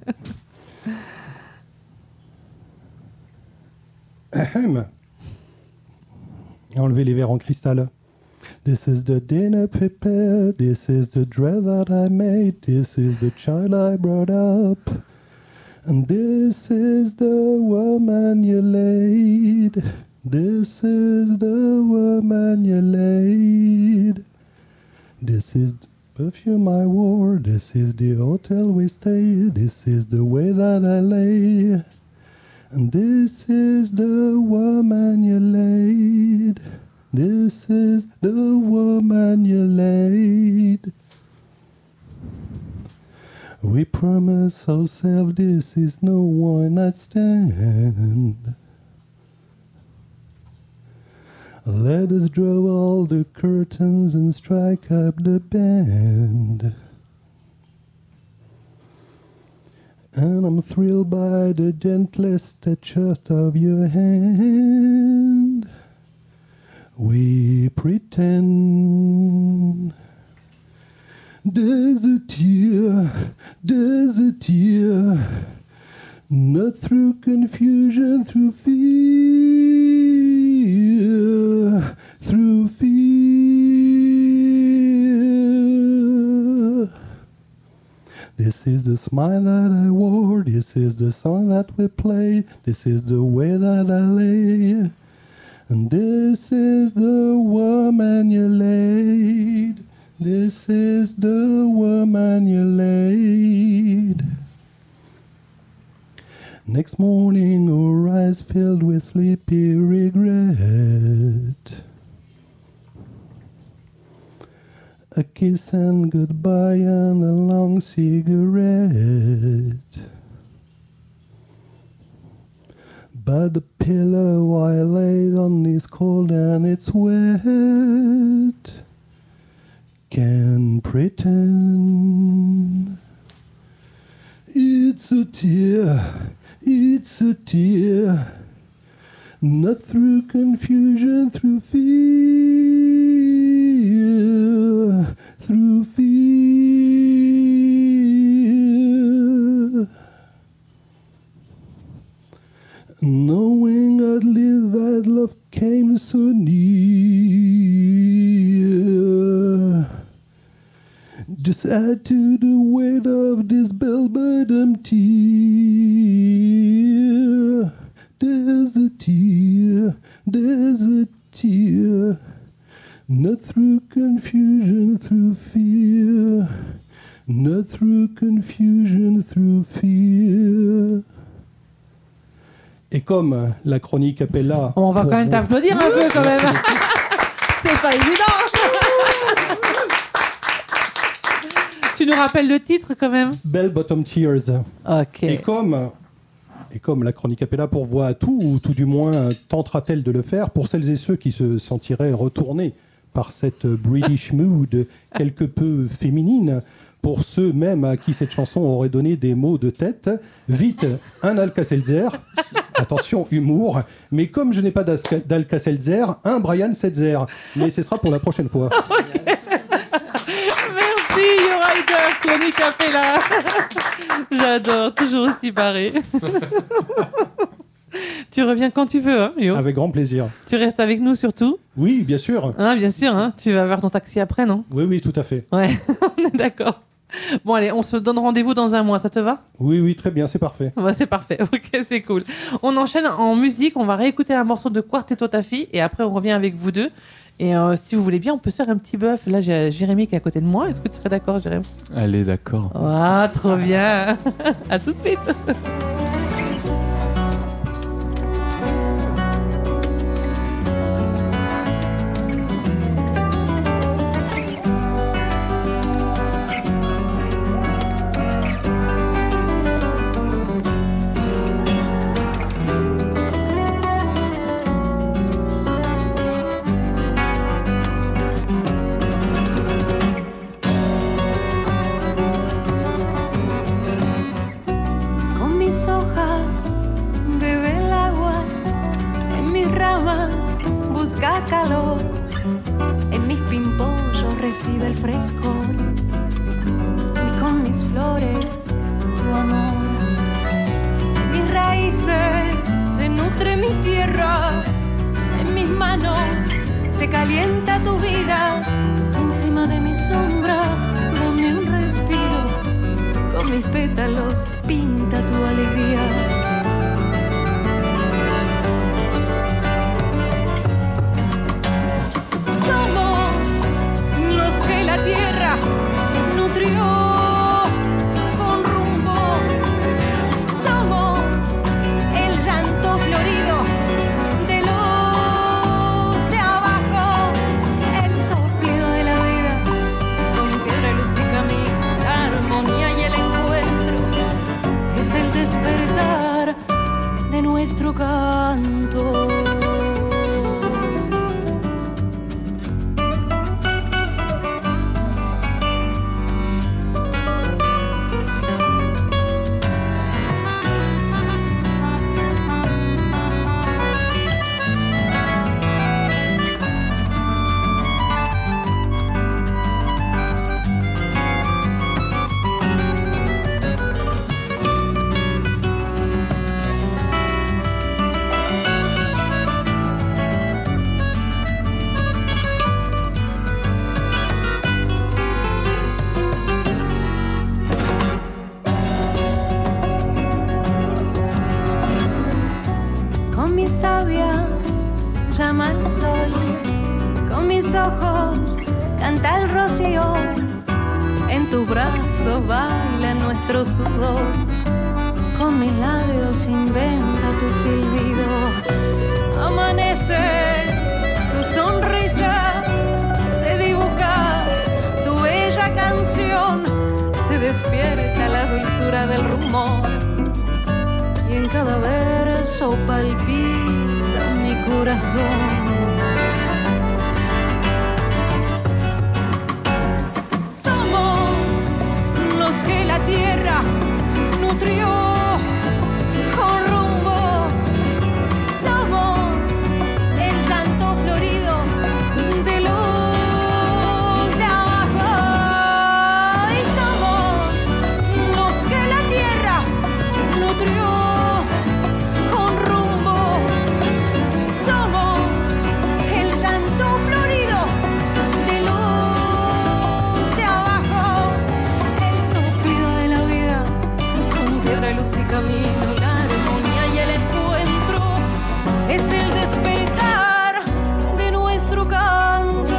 Ahem. Enlevez les verres en cristal. This is the dinner prepared. This is the dress that I made. This is the child I brought up. And this is the woman you laid. This is the woman you laid. This is the perfume I wore. This is the hotel we stayed. This is the way that I lay. And this is the woman you laid. This is the woman you laid. We promise ourselves this is no one-night stand. Let us draw all the curtains and strike up the band. And I'm thrilled by the gentlest touch of your hand. We pretend there's a tear, not through confusion, through fear, through fear. This is the smile that I wore, this is the song that we played, this is the way that I lay. And this is the woman you laid. This is the woman you laid. Next morning, her eyes filled with sleepy regret. A kiss and goodbye and a long cigarette. by the pillow I lay on is cold and it's wet. Can pretend it's a tear, not through confusion, through fear, knowing oddly that love came so near. Just add to the weight of this bell-bottom tear. There's a tear, not through confusion, through fear, not through confusion, through fear. Et comme la chronique Appella... On va quand même t'applaudir un peu quand même. C'est pas évident. Tu nous rappelles le titre quand même? Bell Bottom Tears. Ok. Et comme la chronique Appella pourvoit à tout, ou tout du moins tentera-t-elle de le faire, pour celles et ceux qui se sentiraient retournés par cette British mood quelque peu féminine, pour ceux même à qui cette chanson aurait donné des maux de tête, vite, un Alka-Seltzer, attention, humour, mais comme je n'ai pas d'Alka-Seltzer, un Brian Setzer, mais ce sera pour la prochaine fois. Okay. Merci Yoraïda, chronique Appella. J'adore, toujours aussi barré. Tu reviens quand tu veux, hein, Yo. Avec grand plaisir. Tu restes avec nous surtout? Oui, bien sûr. Hein, bien sûr, hein. Tu vas avoir ton taxi après, non? Oui, tout à fait. Ouais, on est d'accord. Bon, allez, on se donne rendez-vous dans un mois, ça te va? Oui, très bien, c'est parfait. Ouais, c'est parfait, ok, c'est cool. On enchaîne en musique, on va réécouter un morceau de Quartetto Taffy et après on revient avec vous deux. Et si vous voulez bien, on peut se faire un petit bœuf. Là, j'ai Jérémy qui est à côté de moi. Est-ce que tu serais d'accord, Jérémy? Allez, d'accord. Ah, trop bien. À tout de suite. calor, en mis pimpollos recibe el frescor y con mis flores tu amor. En mis raíces se nutre mi tierra, en mis manos se calienta tu vida, encima de mi sombra dame un respiro, con mis pétalos pinta tu alegría. La tierra nutrió con rumbo, somos el llanto florido de los de abajo, el soplido de la vida, con piedra, luz y camino, la armonía y el encuentro, es el despertar de nuestro canto. Llama el sol, con mis ojos canta el rocío, en tus brazos baila nuestro sudor, con mis labios inventa tu silbido. Amanece tu sonrisa, se dibuja tu bella canción, se despierta la dulzura del rumor y en cada verso palpita mi corazón. Somos los que la tierra nutrió con rumbo. Somos el llanto florido de los de abajo. Y somos los que la tierra nutrió con rumbo. Somos el llanto florido de los de abajo. El soplo de la vida con piedra, luz y camino, la armonía y el encuentro es el despertar de nuestro canto.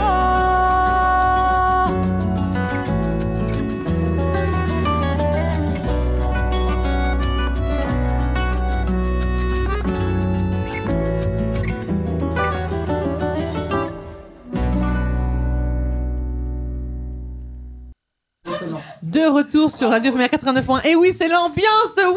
De retour sur Radio Éphémère 89.1. Et oui, c'est l'ambiance. Wouh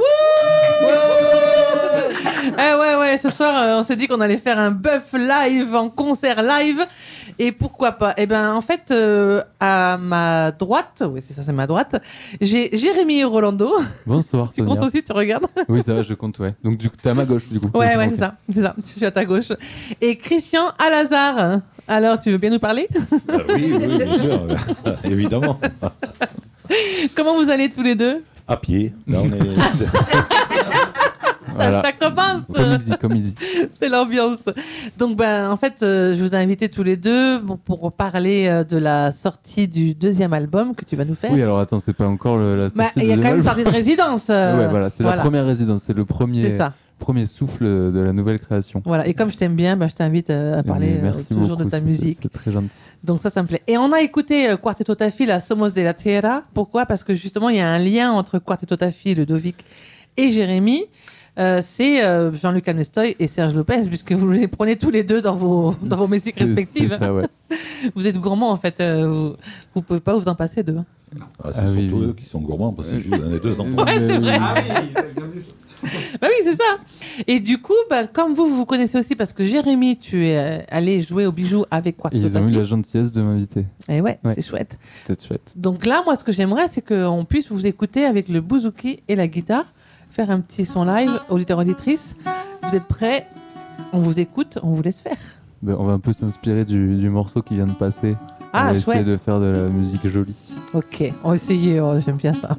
ouais, ce soir, on s'est dit qu'on allait faire un bœuf live, en concert live. Et pourquoi pas? Eh ben, en fait, à ma droite, oui, c'est ça, c'est ma droite, j'ai Jérémy Rolando. Bonsoir, Tu Sonia. comptes aussi, tu regardes? Oui, ça va, je compte, ouais. Donc, du coup, t'es à ma gauche, du coup. Ouais, Ok. c'est ça, je suis à ta gauche. Et Christian Alazar. Alors, tu veux bien nous parler? Oui, bien sûr, évidemment. Comment vous allez tous les deux? À pied. Là, on est... Voilà. Ça commence. Comme il dit. C'est l'ambiance. Donc, en fait, je vous ai invités tous les deux pour parler de la sortie du deuxième album que tu vas nous faire. Oui, alors attends, c'est pas encore la sortie Il y a du quand même album. sorti de résidence. Ouais, voilà, c'est la première résidence, c'est le C'est ça. premier souffle de la nouvelle création. Voilà, et comme je t'aime bien, je t'invite à parler Merci toujours beaucoup, de ta musique. C'est très gentil. Donc ça me plaît. Et on a écouté Quarteto Taffi, la Somos de la Tierra. Pourquoi? Parce que justement, il y a un lien entre Quarteto Taffi, Ludovic et Jérémy. C'est Jean-Luc Amestoy et Serge Lopez, puisque vous les prenez tous les deux dans vos musiques respectives. C'est ça, ouais. Vous êtes gourmands, en fait. Vous pouvez pas vous en passer deux. c'est surtout eux qui sont gourmands, parce que on est deux enfants. Ouais, c'est vrai. Bah oui, c'est ça. Et du coup, comme vous connaissez aussi, parce que Jérémy, tu es allé jouer au bijou avec Quarteto Ils ont eu Taffi. la gentillesse de m'inviter. Et ouais, c'est chouette. C'était chouette. Donc là, moi, ce que j'aimerais, c'est qu'on puisse vous écouter avec le bouzouki et la guitare, faire un petit son live, auditeurs, auditrices. Vous êtes prêts? On vous écoute, on vous laisse faire. On va un peu s'inspirer du morceau qui vient de passer. Ah, on va chouette. essayer de faire de la musique jolie. Ok, on va essayer, j'aime bien ça.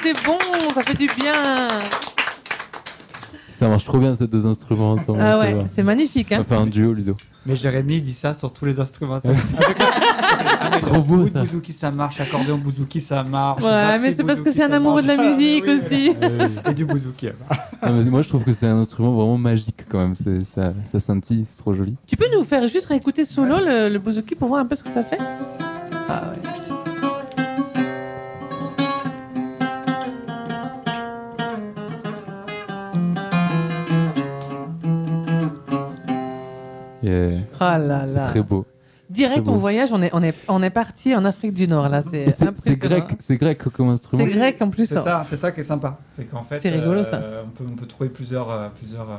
c'est bon, ça fait du bien. Ça marche trop bien ces deux instruments ensemble. Ah ouais, c'est magnifique. Hein. On va faire un duo, Ludo. Mais Jérémy dit ça sur tous les instruments. C'est trop beau ça. Bouzouki ça marche, accordéon bouzouki ça marche. Ouais, mais c'est parce que c'est un amoureux de la musique aussi. Et du bouzouki. Non, mais moi je trouve que c'est un instrument vraiment magique quand même. Ça scintille, c'est trop joli. Tu peux nous faire juste réécouter solo le bouzouki pour voir un peu ce que ça fait? Ah ouais. Yeah. Oh là là. C'est très beau. Direct, Très on beau. voyage, on est parti en Afrique du Nord là. C'est C'est grec comme instrument. C'est grec en plus. C'est ça qui est sympa. C'est qu'en fait, C'est rigolo, ça. On peut trouver plusieurs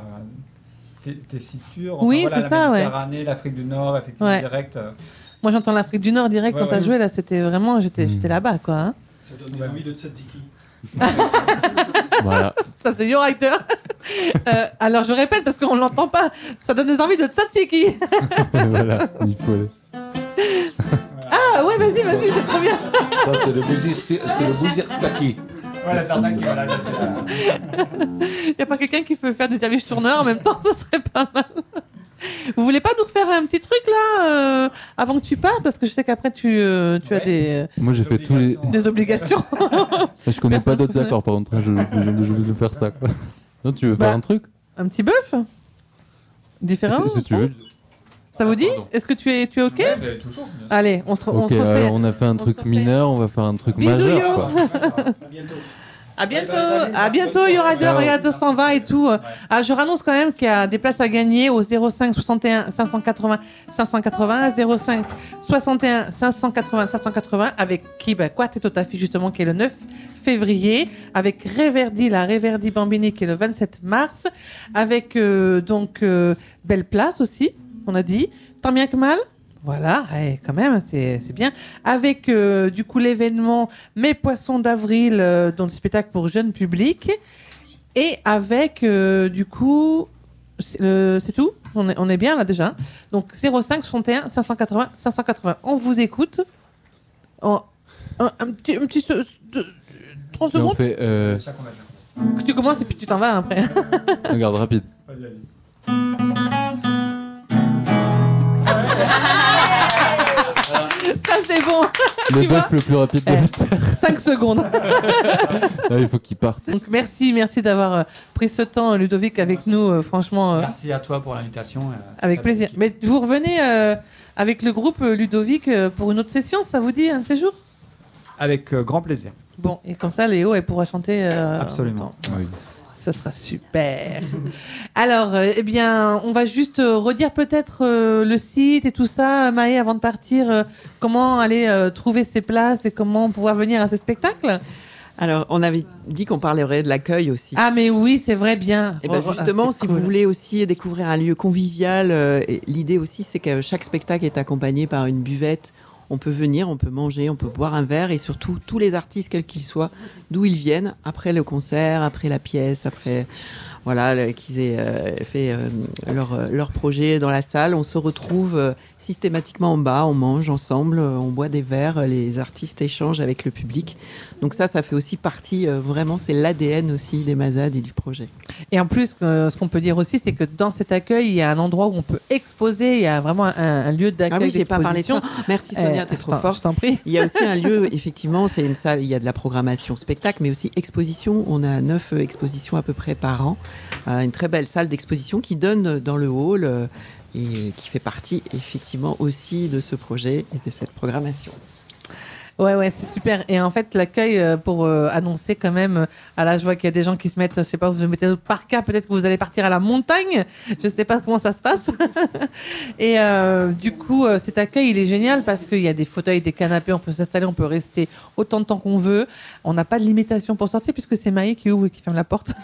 tessitures. Oui, voilà, c'est ça, la ouais. Méditerranée, l'Afrique du Nord, effectivement, Ouais. direct. Moi, j'entends l'Afrique du Nord direct Ouais, quand t'as ouais. joué là. C'était vraiment, j'étais là-bas quoi. Hein. Ça donne des envies de tzatziki. Voilà. Ça c'est Yo Rider. Alors je répète parce qu'on l'entend pas. Ça donne des envies de tzatziki. Voilà, il faut aller. Ah ouais, vas-y, c'est trop bien. Ça, c'est le bouzirtaki. Voilà, certains qui. Voilà, c'est Y a pas quelqu'un qui peut faire du derviche tourneur en même temps, ça serait pas mal. Vous voulez pas nous refaire un petit truc là avant que tu partes parce que je sais qu'après tu as Moi j'ai fait tous les. des obligations. Je connais pas Personne d'autres connaît. accords par contre. Hein, je veux faire ça. Quoi. Non, tu veux Bah, faire un truc Un petit bœuf différent. si tu veux. Ça vous dit? Est-ce que tu es ok? Ouais, toujours. bien sûr. Allez, on se Ok, refait. alors on a fait un truc refait. mineur, on va faire un truc Bisous, majeur. Yo. Quoi. À bientôt, Yo Rider, regarde 220 et tout. Ah, je rannonce quand même qu'il y a des places à gagner au 05 61 580 580, 05 61 580 580 avec qui? Quartetto Taffi justement qui est le 9 février, avec Reverdi, la Reverdi Bambini qui est le 27 mars, avec Belle Place aussi, on a dit, tant bien que mal. Voilà, quand même, c'est bien. Avec du coup l'événement Mes Poissons d'Avril, dans le spectacle pour jeune public. Et avec du coup, c'est tout. On est bien là déjà. Donc 05 61 580 580. On vous écoute. Un petit 30 Et on secondes. fait. Que tu commences et puis tu t'en vas après. Regarde, rapide. Ça c'est bon. Le Tu vois bœuf le plus rapide de la Terre. 5 secondes. Ah, il faut qu'il parte. Donc merci d'avoir pris ce temps, Ludovic, avec nous. Franchement, Merci à toi pour l'invitation. avec plaisir. Mais vous revenez avec le groupe Ludovic pour une autre session, ça vous dit un de ces jours? Avec grand plaisir. Bon, et comme ça, Léo, elle pourra chanter. Absolument. Oui. Ça sera super. Alors, eh bien, on va juste redire peut-être le site et tout ça, Maë, avant de partir, comment aller trouver ces places et comment pouvoir venir à ces spectacles. Alors, on avait dit qu'on parlerait de l'accueil aussi. Ah, mais oui, c'est vrai, bien. Et ben justement, c'est si cool. vous voulez aussi découvrir un lieu convivial, l'idée aussi, c'est que chaque spectacle est accompagné par une buvette. On peut venir, on peut manger, on peut boire un verre et surtout tous les artistes, quels qu'ils soient, d'où ils viennent, après le concert, après la pièce, après qu'ils aient fait leur projet dans la salle, on se retrouve systématiquement en bas, on mange ensemble, on boit des verres, les artistes échangent avec le public. Donc ça fait aussi partie, vraiment, c'est l'ADN aussi des Mazades et du projet. Et en plus, ce qu'on peut dire aussi, c'est que dans cet accueil, il y a un endroit où on peut exposer, il y a vraiment un lieu d'accueil. Ah oui, j'ai pas parlé de ça. d'exposition. Merci Sonia, t'es trop forte. Je t'en prie. Il y a aussi un lieu, effectivement, c'est une salle, il y a de la programmation spectacle, mais aussi exposition. On a 9 expositions à peu près par an. Une très belle salle d'exposition qui donne dans le hall et qui fait partie, effectivement, aussi de ce projet et de cette programmation. Ouais, c'est super. Et en fait, l'accueil, pour annoncer quand même, là, je vois qu'il y a des gens qui se mettent, je sais pas, vous vous mettez d'autres parkas, peut-être que vous allez partir à la montagne. Je sais pas comment ça se passe. Et du coup, cet accueil, il est génial parce qu'il y a des fauteuils, des canapés, on peut s'installer, on peut rester autant de temps qu'on veut. On n'a pas de limitation pour sortir puisque c'est Maï qui ouvre et qui ferme la porte.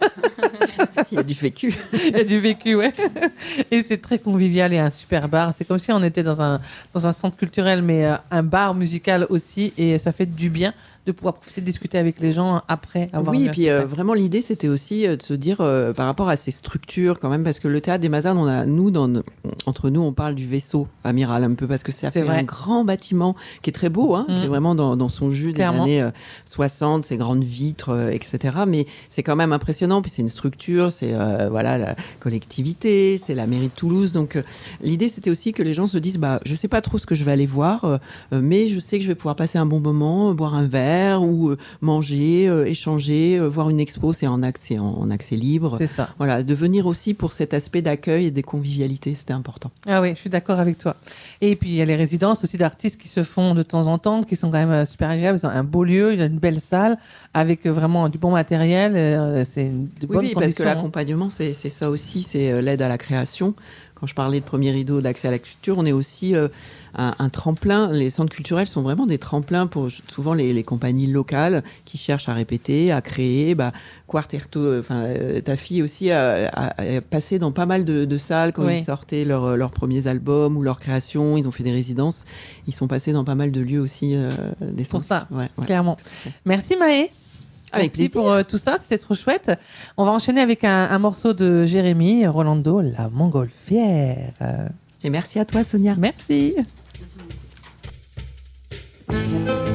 Il y a du vécu. Il y a du vécu, ouais. Et c'est très convivial et un super bar. C'est comme si on était dans un centre culturel, mais un bar musical aussi. Et ça fait du bien de pouvoir profiter de discuter avec les gens après avoir vu Oui, et un puis spectacle. vraiment l'idée c'était aussi de se dire par rapport à ces structures quand même, parce que le théâtre des Mazades, entre nous on parle du vaisseau amiral un peu, parce que ça C'est fait vrai. un grand bâtiment qui est très beau, qui est vraiment dans son jus Clairement. des années 60, ces grandes vitres, etc. Mais c'est quand même impressionnant, puis c'est une structure, c'est la collectivité, c'est la mairie de Toulouse, donc l'idée c'était aussi que les gens se disent je sais pas trop ce que je vais aller voir, mais je sais que je vais pouvoir passer un bon moment, boire un verre ou manger, échanger, voir une expo, c'est en accès libre. C'est ça. Voilà, de venir aussi pour cet aspect d'accueil et des convivialités, c'était important. Ah oui, je suis d'accord avec toi. Et puis il y a les résidences aussi d'artistes qui se font de temps en temps, qui sont quand même super agréables. Ils ont un beau lieu, il y a une belle salle avec vraiment du bon matériel. C'est de bonnes Oui, conditions. parce que l'accompagnement, c'est ça aussi, c'est l'aide à la création. Quand je parlais de premier rideau d'accès à la culture, on est aussi un tremplin. Les centres culturels sont vraiment des tremplins pour souvent les compagnies locales qui cherchent à répéter, à créer. Quartetto, ta fille aussi a passé dans pas mal de salles quand Oui. ils sortaient leurs premiers albums ou leurs créations. Ils ont fait des résidences. Ils sont passés dans pas mal de lieux aussi. Des Pour centres. ça, Ouais. clairement. Merci Maë. Avec Merci plaisir. pour tout ça, c'était trop chouette. On va enchaîner avec un morceau de Jérémy Rolando, La Montgolfière. Et merci à toi, Sonia. Merci. Thank